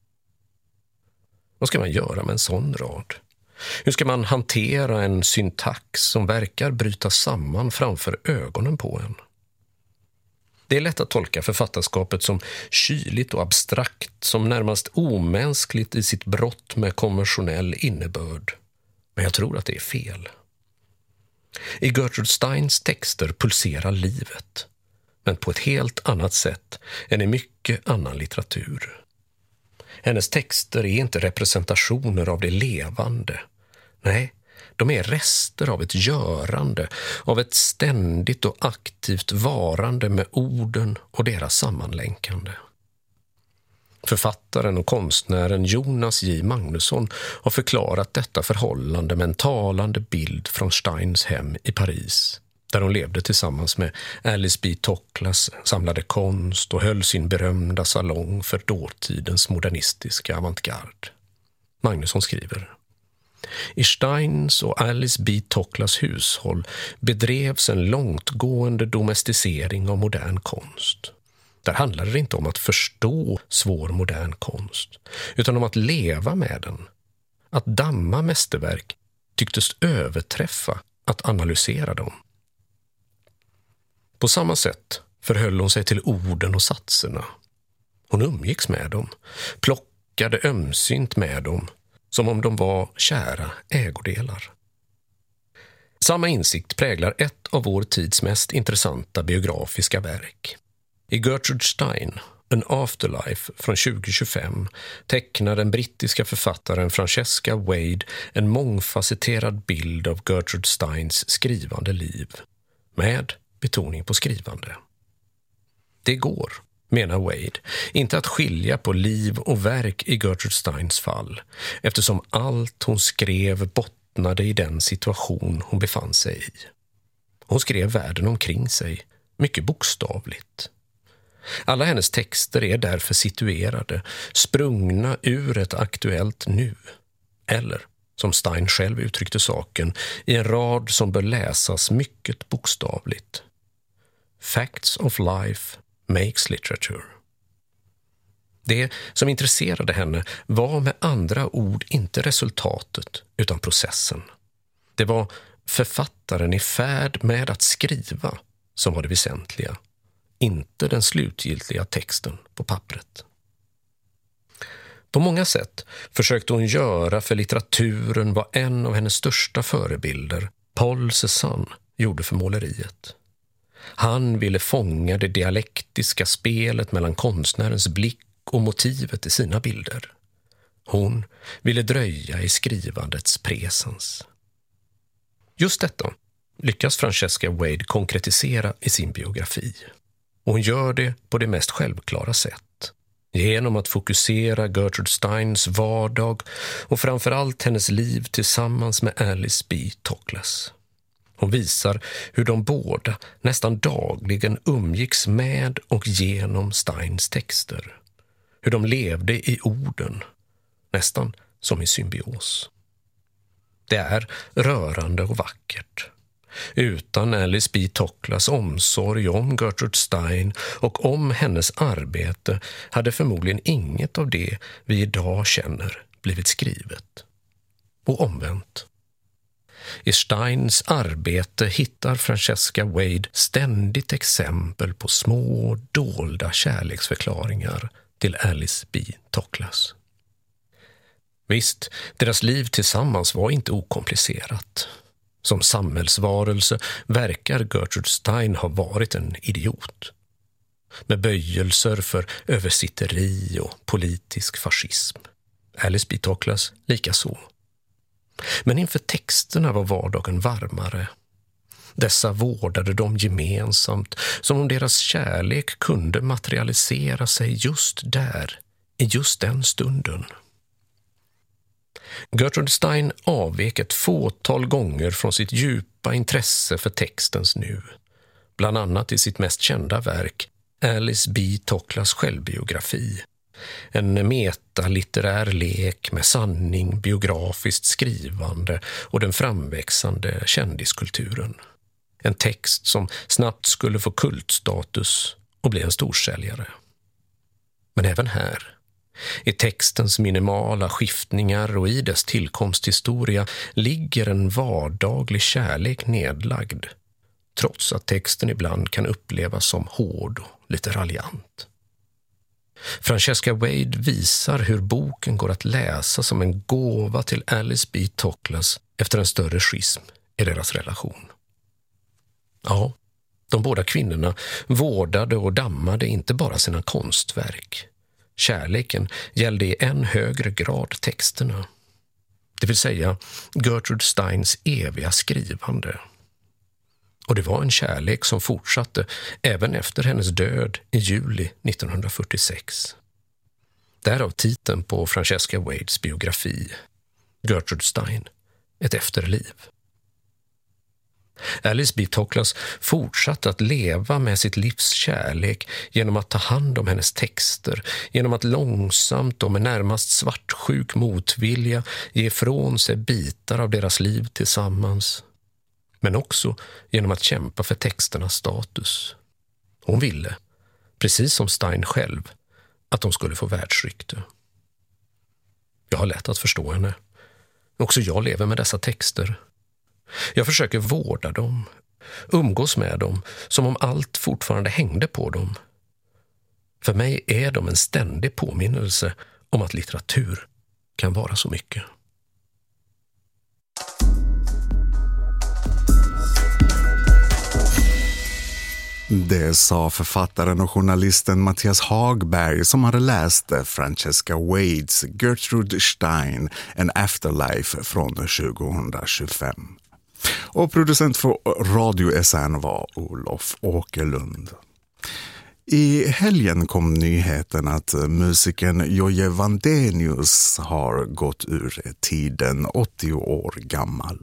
Vad ska man göra med en sån rad? Hur ska man hantera en syntax som verkar bryta samman framför ögonen på en? Det är lätt att tolka författarskapet som kyligt och abstrakt, som närmast omänskligt i sitt brott med konventionell innebörd. Men jag tror att det är fel. I Gertrude Steins texter pulserar livet, men på ett helt annat sätt än i mycket annan litteratur. Hennes texter är inte representationer av det levande. Nej, de är rester av ett görande, av ett ständigt och aktivt varande med orden och deras sammanlänkande. Författaren och konstnären Jonas J. Magnusson har förklarat detta förhållande med en talande bild från Steins hem i Paris, där hon levde tillsammans med Alice B. Toklas, samlade konst och höll sin berömda salong för dåtidens modernistiska avantgarde. Magnusson skriver: I Steins och Alice B. Toklas hushåll bedrevs en långtgående domesticering av modern konst. Där handlade det inte om att förstå svår modern konst, utan om att leva med den. Att damma mästerverk tycktes överträffa att analysera dem. På samma sätt förhöll hon sig till orden och satserna. Hon umgicks med dem, plockade ömsynt med dem, som om de var kära ägodelar. Samma insikt präglar ett av vår tids mest intressanta biografiska verk. I Gertrude Stein, An Afterlife från tjugo tjugofem, tecknar den brittiska författaren Francesca Wade en mångfacetterad bild av Gertrude Steins skrivande liv, med betoning på skrivande. Det går, menar Wade, inte att skilja på liv och verk i Gertrude Steins fall, eftersom allt hon skrev bottnade i den situation hon befann sig i. Hon skrev världen omkring sig, mycket bokstavligt. Alla hennes texter är därför situerade, sprungna ur ett aktuellt nu. Eller, som Stein själv uttryckte saken, i en rad som bör läsas mycket bokstavligt. Facts of life makes literature. Det som intresserade henne var med andra ord inte resultatet utan processen. Det var författaren i färd med att skriva som var det väsentliga, inte den slutgiltiga texten på pappret. På många sätt försökte hon göra för litteraturen vad en av hennes största förebilder, Paul Cézanne, gjorde för måleriet. Han ville fånga det dialektiska spelet mellan konstnärens blick och motivet i sina bilder. Hon ville dröja i skrivandets presens. Just detta lyckas Francesca Wade konkretisera i sin biografi. Och hon gör det på det mest självklara sätt. Genom att fokusera Gertrude Steins vardag och framförallt hennes liv tillsammans med Alice B. Toklas. Hon visar hur de båda nästan dagligen umgicks med och genom Steins texter. Hur de levde i orden, nästan som i symbios. Det är rörande och vackert. Utan Alice B. Toklas omsorg om Gertrude Stein och om hennes arbete hade förmodligen inget av det vi idag känner blivit skrivet. Och omvänt. I Steins arbete hittar Francesca Wade ständigt exempel på små, dolda kärleksförklaringar till Alice B. Toklas. Visst, deras liv tillsammans var inte okomplicerat. Som samhällsvarelse verkar Gertrude Stein ha varit en idiot. Med böjelser för översitteri och politisk fascism. Alice B. Toklas lika så. Men inför texterna var vardagen varmare. Dessa vårdade de gemensamt, som om deras kärlek kunde materialisera sig just där, i just den stunden. Gertrude Stein avvek ett fåtal gånger från sitt djupa intresse för textens nu. Bland annat i sitt mest kända verk, Alice B. Toklas självbiografi. En metalitterär lek med sanning, biografiskt skrivande och den framväxande kändiskulturen. En text som snabbt skulle få kultstatus och bli en storsäljare. Men även här, i textens minimala skiftningar och i dess tillkomsthistoria, ligger en vardaglig kärlek nedlagd, trots att texten ibland kan upplevas som hård och lite raljant. Francesca Wade visar hur boken går att läsa som en gåva till Alice B. Toklas efter en större schism i deras relation. Ja, de båda kvinnorna vårdade och dammade inte bara sina konstverk. Kärleken gällde i än högre grad texterna. Det vill säga Gertrude Steins eviga skrivande. Och det var en kärlek som fortsatte även efter hennes död i juli nittonhundrafyrtiosex. Därav titeln på Francesca Wades biografi, Gertrude Stein, ett efterliv. Alice B. Toklas fortsatte att leva med sitt livs kärlek genom att ta hand om hennes texter, genom att långsamt och med närmast svartsjuk motvilja ge ifrån sig bitar av deras liv tillsammans. Men också genom att kämpa för texternas status. Hon ville, precis som Stein själv, att de skulle få världsrykte. Jag har lätt att förstå henne. Också jag lever med dessa texter. Jag försöker vårda dem, umgås med dem som om allt fortfarande hängde på dem. För mig är de en ständig påminnelse om att litteratur kan vara så mycket. Det sa författaren och journalisten Mattias Hagberg som hade läst Francesca Wades Gertrude Stein, En Afterlife från tjugohundratjugofem. Och producent för Radio S N var Olof Åkerlund. I helgen kom nyheten att musikern Jojje Vandenius har gått ur tiden, åttio år gammal.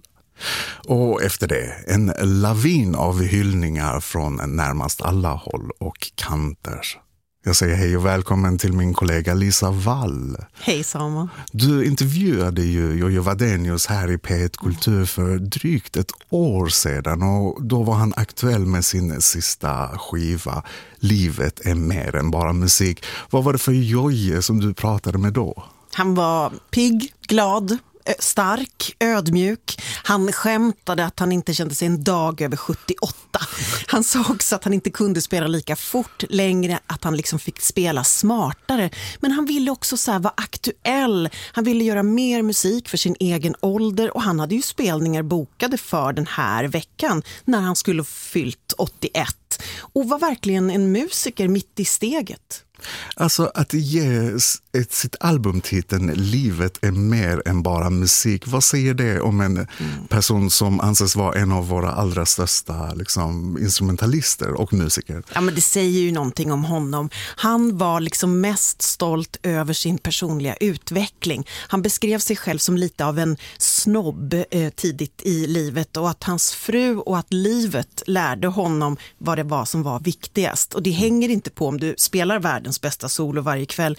Och efter det en lavin av hyllningar från närmast alla håll och kanter. Jag säger hej och välkommen till min kollega Lisa Wall. Hej Sama. Du intervjuade ju Jojje Vandenius här i P ett Kultur för drygt ett år sedan och då var han aktuell med sin sista skiva Livet är mer än bara musik. Vad var det för Jojje som du pratade med då? Han var pigg, glad, stark, ödmjuk. Han skämtade att han inte kände sig en dag över sjuttioåtta. Han sa också att han inte kunde spela lika fort längre, att han liksom fick spela smartare. Men han ville också så här vara aktuell. Han ville göra mer musik för sin egen ålder och han hade ju spelningar bokade för den här veckan när han skulle fyllt åttioett. Och var verkligen en musiker mitt i steget. Alltså att ge ett, sitt albumtiteln Livet är mer än bara musik. Vad säger det om en mm. person som anses vara en av våra allra största liksom, instrumentalister och musiker? Ja, men det säger ju någonting om honom. Han var liksom mest stolt över sin personliga utveckling. Han beskrev sig själv som lite av en snobb eh, tidigt i livet och att hans fru och att livet lärde honom vad det var som var viktigast. Och det hänger inte på om du spelar världen bästa solo varje kväll.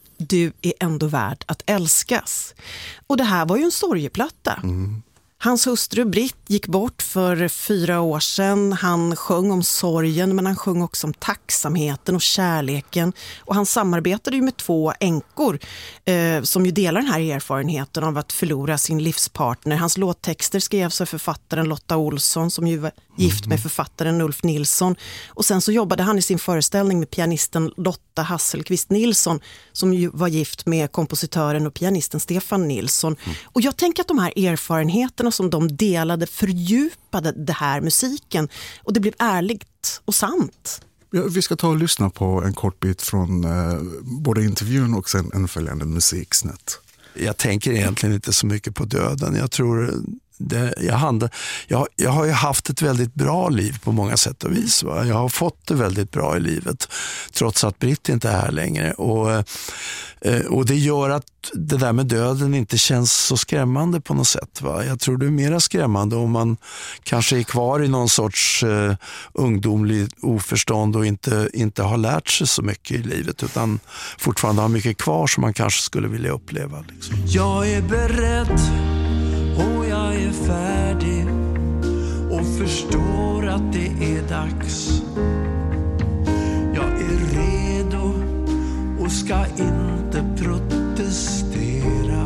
Du är ändå värd att älskas. Och det här var ju en sorgeplatta. Mm. Hans hustru Britt gick bort för fyra år sedan. Han sjöng om sorgen men han sjöng också om tacksamheten och kärleken. Och han samarbetade ju med två änkor eh, som ju delar den här erfarenheten av att förlora sin livspartner. Hans låttexter skrevs av författaren Lotta Olsson som ju var gift med författaren Ulf Nilsson. Och sen så jobbade han i sin föreställning med pianisten Lotta Hasselqvist Nilsson som ju var gift med kompositören och pianisten Stefan Nilsson. Mm. Och jag tänker att de här erfarenheterna som de delade fördjupade det här musiken och det blev ärligt och sant. Ja, vi ska ta och lyssna på en kort bit från eh, både intervjun och sen en följande musiksnitt. Jag tänker egentligen inte så mycket på döden. Jag tror det, jag, hade, jag, jag har ju haft ett väldigt bra liv på många sätt och vis. Va? Jag har fått det väldigt bra i livet trots att Britt inte är här längre. Och, och det gör att det där med döden inte känns så skrämmande på något sätt. Va? Jag tror det är mer skrämmande om man kanske är kvar i någon sorts uh, ungdomlig oförstånd och inte, inte har lärt sig så mycket i livet utan fortfarande har mycket kvar som man kanske skulle vilja uppleva. Liksom. Jag är beredd och jag är färdig och förstår att det är dags. Jag är redo och ska inte protestera.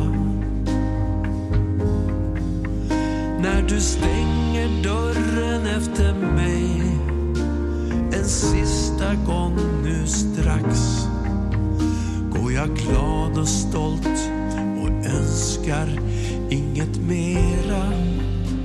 När du stänger dörren efter mig en sista gång nu strax går jag glad och stolt och önskar inget mera.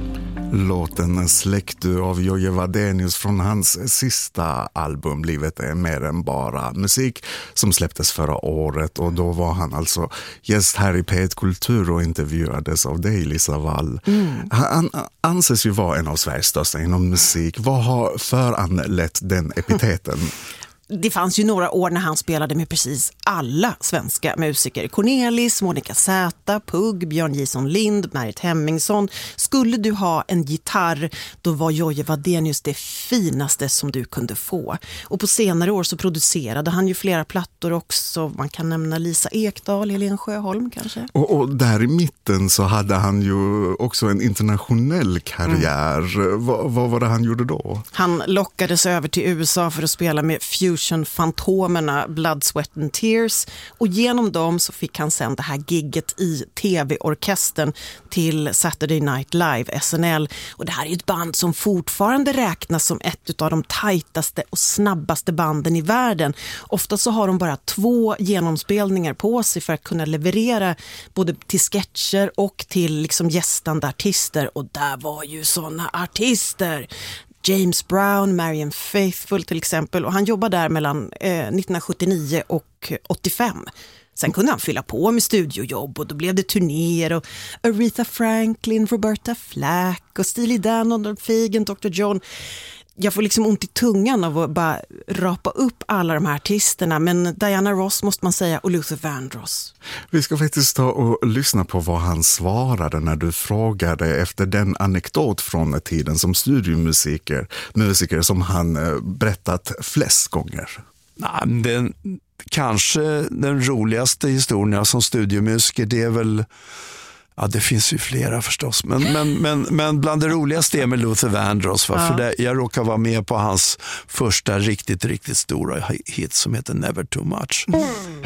Låten Släck du av Jojje Wadenius från hans sista album Livet är mer än bara musik som släpptes förra året, och då var han alltså gäst här i P ett Kultur och intervjuades av dig, Lisa Wall. Mm. Han anses ju vara en av Sveriges största inom musik. Vad har föranlett den epiteten? Det fanns ju några år när han spelade med precis alla svenska musiker. Cornelis, Monica Zäta, Pugg, Björn Jison Lind, Märit Hemmingsson. Skulle du ha en gitarr, då var Jojje Wadenius det finaste som du kunde få. Och på senare år så producerade han ju flera plattor också. Man kan nämna Lisa Ekdahl, Helen Sjöholm kanske. Och, och där i mitten så hade han ju också en internationell karriär. Mm. Vad, vad var det han gjorde då? Han lockades över till U S A för att spela med Fusion Fantomerna, Blood, Sweat and Tears, och genom dem så fick han sen det här gigget i tv-orkestern till Saturday Night Live, S N L, och det här är ett band som fortfarande räknas som ett av de tajtaste och snabbaste banden i världen. Ofta så har de bara två genomspelningar på sig för att kunna leverera både till sketcher och till liksom gästande artister, och där var ju såna artister. James Brown, Marianne Faithfull till exempel, och han jobbade där mellan eh, nittonhundrasjuttionio och åttiofem. Sen kunde han fylla på med studiojobb och då blev det turnéer och Aretha Franklin, Roberta Flack och Steely Dan, Donald Fagen, doktor John. Jag får liksom ont i tungan av att bara rapa upp alla de här artisterna, men Diana Ross måste man säga, och Luther Vandross. Vi ska faktiskt ta och lyssna på vad han svarade när du frågade efter den anekdot från tiden som studiomusiker, musiker som han berättat flest gånger. Nej, den, kanske den roligaste historien som studiomusiker, det är väl... Ja, det finns ju flera förstås. Men, men, men, men bland det roligaste är med Luther Vandross. Va? Ja. För det, jag råkar vara med på hans första riktigt, riktigt stora hit som heter Never Too Much. Mm.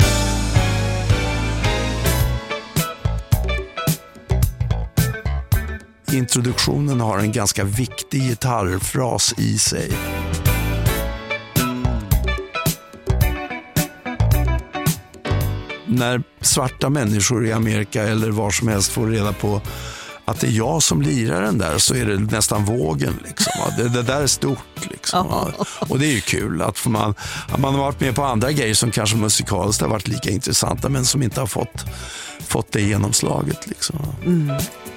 Introduktionen har en ganska viktig gitarrfras i sig. När svarta människor i Amerika eller var som helst får reda på att det är jag som lirar den där, så är det nästan vågen liksom. Det, det där är stort liksom. Och det är ju kul att man, att man har varit med på andra grejer som kanske musikaliskt har varit lika intressanta men som inte har fått, fått det genomslaget liksom. Mm.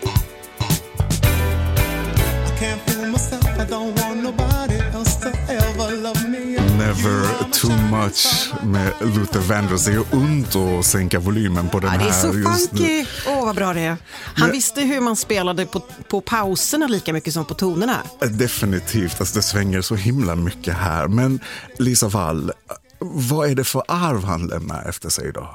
Never Too Much med Luther Vandross. Det är ju ont att sänka volymen på den här. Ja, det är så just funky. Åh, oh, vad bra det är. Han Men, visste hur man spelade på, på pauserna lika mycket som på tonerna. Definitivt, alltså det svänger så himla mycket här. Men Lisa Wall, vad är det för arv han lämnar efter sig då?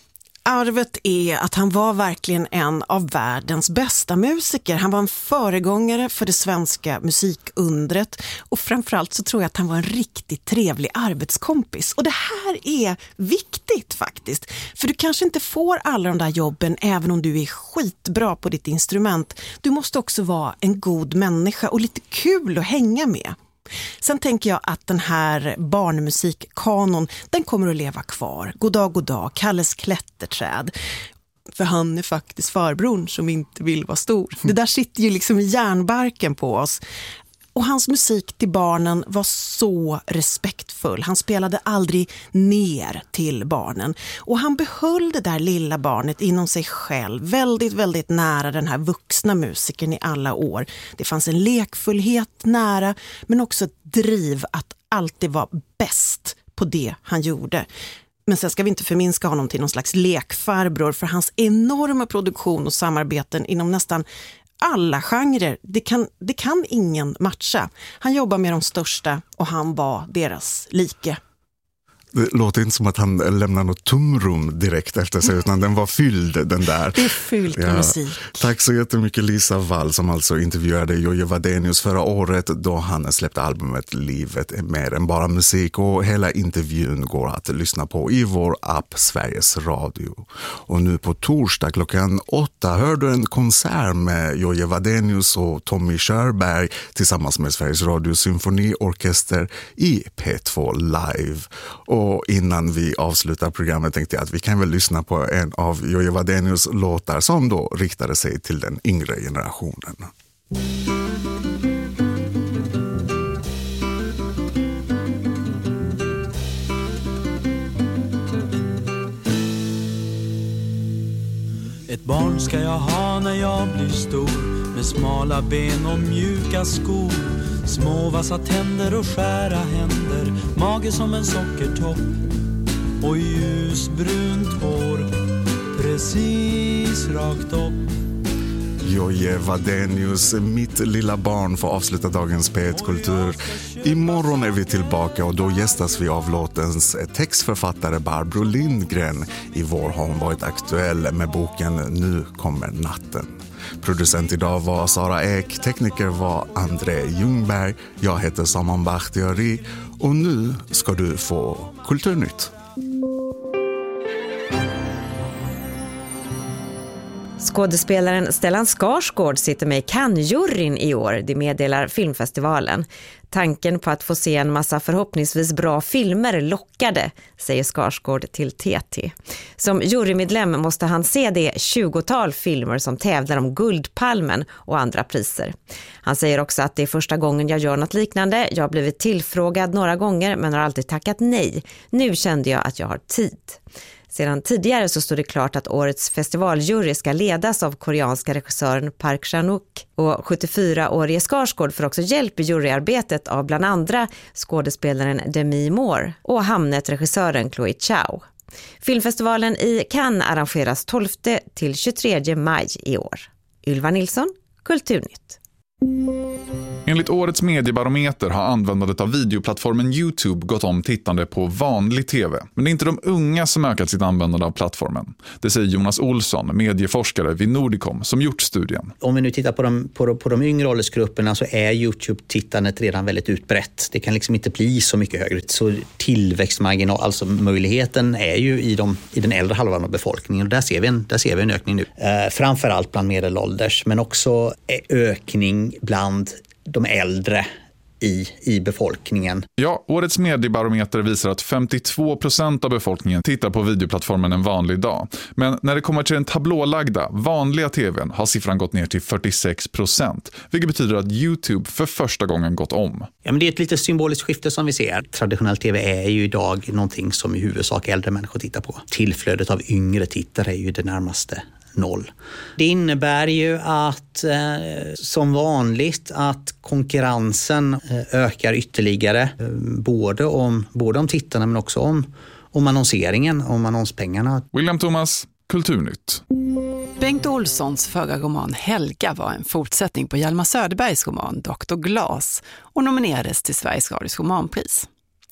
Arvet är att han var verkligen en av världens bästa musiker. Han var en föregångare för det svenska musikundret, och framförallt så tror jag att han var en riktigt trevlig arbetskompis. Och det här är viktigt faktiskt, för du kanske inte får alla de där jobben även om du är skitbra på ditt instrument. Du måste också vara en god människa och lite kul att hänga med. Sen tänker jag att den här barnmusikkanon, den kommer att leva kvar. Goddag, goddag, Kalles klätterträd. För han är faktiskt farbrorn som inte vill vara stor. Det där sitter ju liksom i järnbarken på oss. Och hans musik till barnen var så respektfull. Han spelade aldrig ner till barnen. Och han behöll det där lilla barnet inom sig själv. Väldigt, väldigt nära den här vuxna musikern i alla år. Det fanns en lekfullhet nära, men också ett driv att alltid vara bäst på det han gjorde. Men sen ska vi inte förminska honom till någon slags lekfarbror, för hans enorma produktion och samarbeten inom nästan alla genrer, det kan, det kan ingen matcha. Han jobbar med de största och han var deras like. Det låter inte som att han lämnar något tomrum direkt efter sig, utan den var fylld, den där. Det är fyllt med ja. musik. Tack så jättemycket Lisa Wall, som alltså intervjuade Jojje Wadenius förra året då han släppte albumet Livet är mer än bara musik, och hela intervjun går att lyssna på i vår app Sveriges Radio. Och nu på torsdag klockan åtta hör du en konsert med Jojje Wadenius och Tommy Körberg tillsammans med Sveriges Radio Symfoniorkester i P två Live. Och Och innan vi avslutar programmet tänkte jag att vi kan väl lyssna på en av Jojje Wadenius låtar som då riktade sig till den yngre generationen. Ett barn ska jag ha när jag blir stor, med smala ben och mjuka skor, små vassa tänder och skära händer, mage som en sockertopp och ljusbrunt hår, precis rakt upp. Jojje Wadenius, mitt lilla barn, får avsluta dagens P ett-kultur. Imorgon är vi tillbaka och då gästas vi av låtens textförfattare Barbro Lindgren. I vår har hon varit aktuell med boken Nu kommer natten. Producent idag var Sara Ek, tekniker var André Ljungberg, jag heter Saman Bakhtiari och nu ska du få Kulturnytt. Skådespelaren Stellan Skarsgård sitter med i Cannes-juryn i år, det meddelar filmfestivalen. Tanken på att få se en massa förhoppningsvis bra filmer lockade, säger Skarsgård till T T. Som jurymedlem måste han se det tjugotal filmer som tävlar om Guldpalmen och andra priser. Han säger också att det är första gången jag gör något liknande. Jag har blivit tillfrågad några gånger men har alltid tackat nej. Nu kände jag att jag har tid. Sedan tidigare så stod det klart att årets festivaljury ska ledas av koreanska regissören Park Chan-wook. Och sjuttiofyraårige Skarsgård får också hjälp i juryarbetet av bland andra skådespelaren Demi Moore och Hamnet-regissören Chloe Chow. Filmfestivalen i Cannes arrangeras tolfte till tjugotredje maj i år. Ylva Nilsson, Kulturnytt. Enligt årets mediebarometer har användandet av videoplattformen YouTube gått om tittande på vanlig tv. Men det är inte de unga som ökat sitt användande av plattformen. Det säger Jonas Olsson, medieforskare vid Nordicom, som gjort studien. Om vi nu tittar på de, på, på de yngre åldersgrupperna så är YouTube-tittandet redan väldigt utbrett. Det kan liksom inte bli så mycket högre. Så tillväxtmarginal, alltså möjligheten är ju i, de, i den äldre halvan av befolkningen. Och där ser vi en, där ser vi en ökning nu. Eh, framförallt bland medelålders, men också ökning bland de äldre i, i befolkningen. Ja, årets mediebarometer visar att femtiotvå procent av befolkningen tittar på videoplattformen en vanlig dag. Men när det kommer till den tablålagda, vanliga tvn har siffran gått ner till fyrtiosex procent. Vilket betyder att YouTube för första gången gått om. Ja, men det är ett lite symboliskt skifte som vi ser. Traditionell tv är ju idag någonting som i huvudsak äldre människor tittar på. Tillflödet av yngre tittare är ju det närmaste noll. Det innebär ju att eh, som vanligt att konkurrensen eh, ökar ytterligare eh, både, om, både om tittarna men också om, om annonseringen, om annonspengarna. William Thomas, Kulturnytt. Bengt Olssons förra roman Helga var en fortsättning på Hjalmar Söderbergs roman doktor Glas och nominerades till Sveriges Radios romanpris.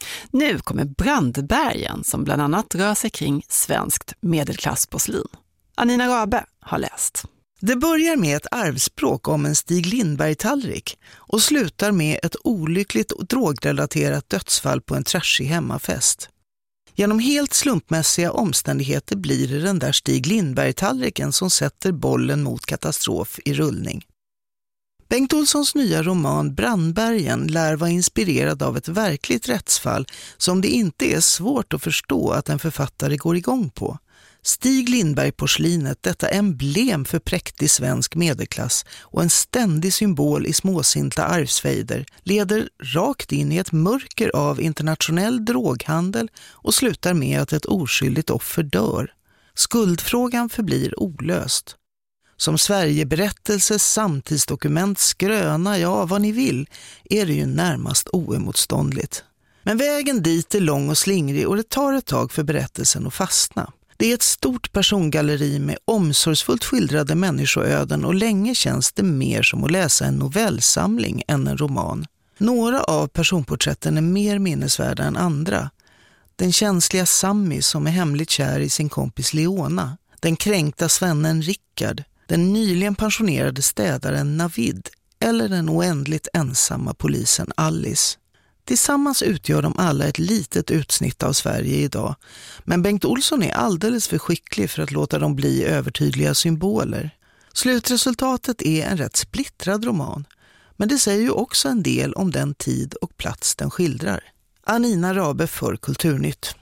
Nu kommer Brandbergen som bland annat rör sig kring svenskt medelklassporslin. Anina Rabe har läst. Det börjar med ett arvspråk om en Stig Lindberg-tallrik och slutar med ett olyckligt och drogrelaterat dödsfall på en trashig hemmafest. Genom helt slumpmässiga omständigheter blir det den där Stig Lindberg-tallriken som sätter bollen mot katastrof i rullning. Bengt Olssons nya roman Brandbergen lär vara inspirerad av ett verkligt rättsfall som det inte är svårt att förstå att en författare går igång på. Stig Lindberg-porslinet, detta emblem för präktig svensk medelklass och en ständig symbol i småsinta arvsfejder, leder rakt in i ett mörker av internationell droghandel och slutar med att ett oskyldigt offer dör. Skuldfrågan förblir olöst. Som Sverigeberättelse, samtidsdokument, skröna, ja vad ni vill, är det ju närmast oemotståndligt. Men vägen dit är lång och slingrig och det tar ett tag för berättelsen att fastna. Det är ett stort persongalleri med omsorgsfullt skildrade människoöden och länge känns det mer som att läsa en novellsamling än en roman. Några av personporträtten är mer minnesvärda än andra. Den känsliga Sammy som är hemligt kär i sin kompis Leona. Den kränkta svennen Rickard. Den nyligen pensionerade städaren Navid. Eller den oändligt ensamma polisen Alice. Tillsammans utgör de alla ett litet utsnitt av Sverige idag. Men Bengt Olsson är alldeles för skicklig för att låta dem bli övertydliga symboler. Slutresultatet är en rätt splittrad roman. Men det säger ju också en del om den tid och plats den skildrar. Anina Rabe för Kulturnytt.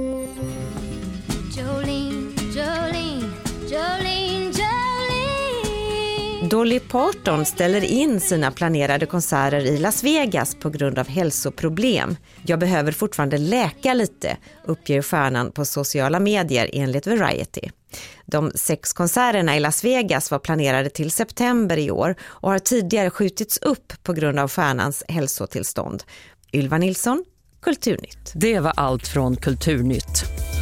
Jolene, Jolene, Jolene, Jolene. Dolly Parton ställer in sina planerade konserter i Las Vegas på grund av hälsoproblem. Jag behöver fortfarande läka lite, uppger stjärnan på sociala medier enligt Variety. De sex konserterna i Las Vegas var planerade till september i år och har tidigare skjutits upp på grund av stjärnans hälsotillstånd. Ylva Nilsson, Kulturnytt. Det var allt från Kulturnytt.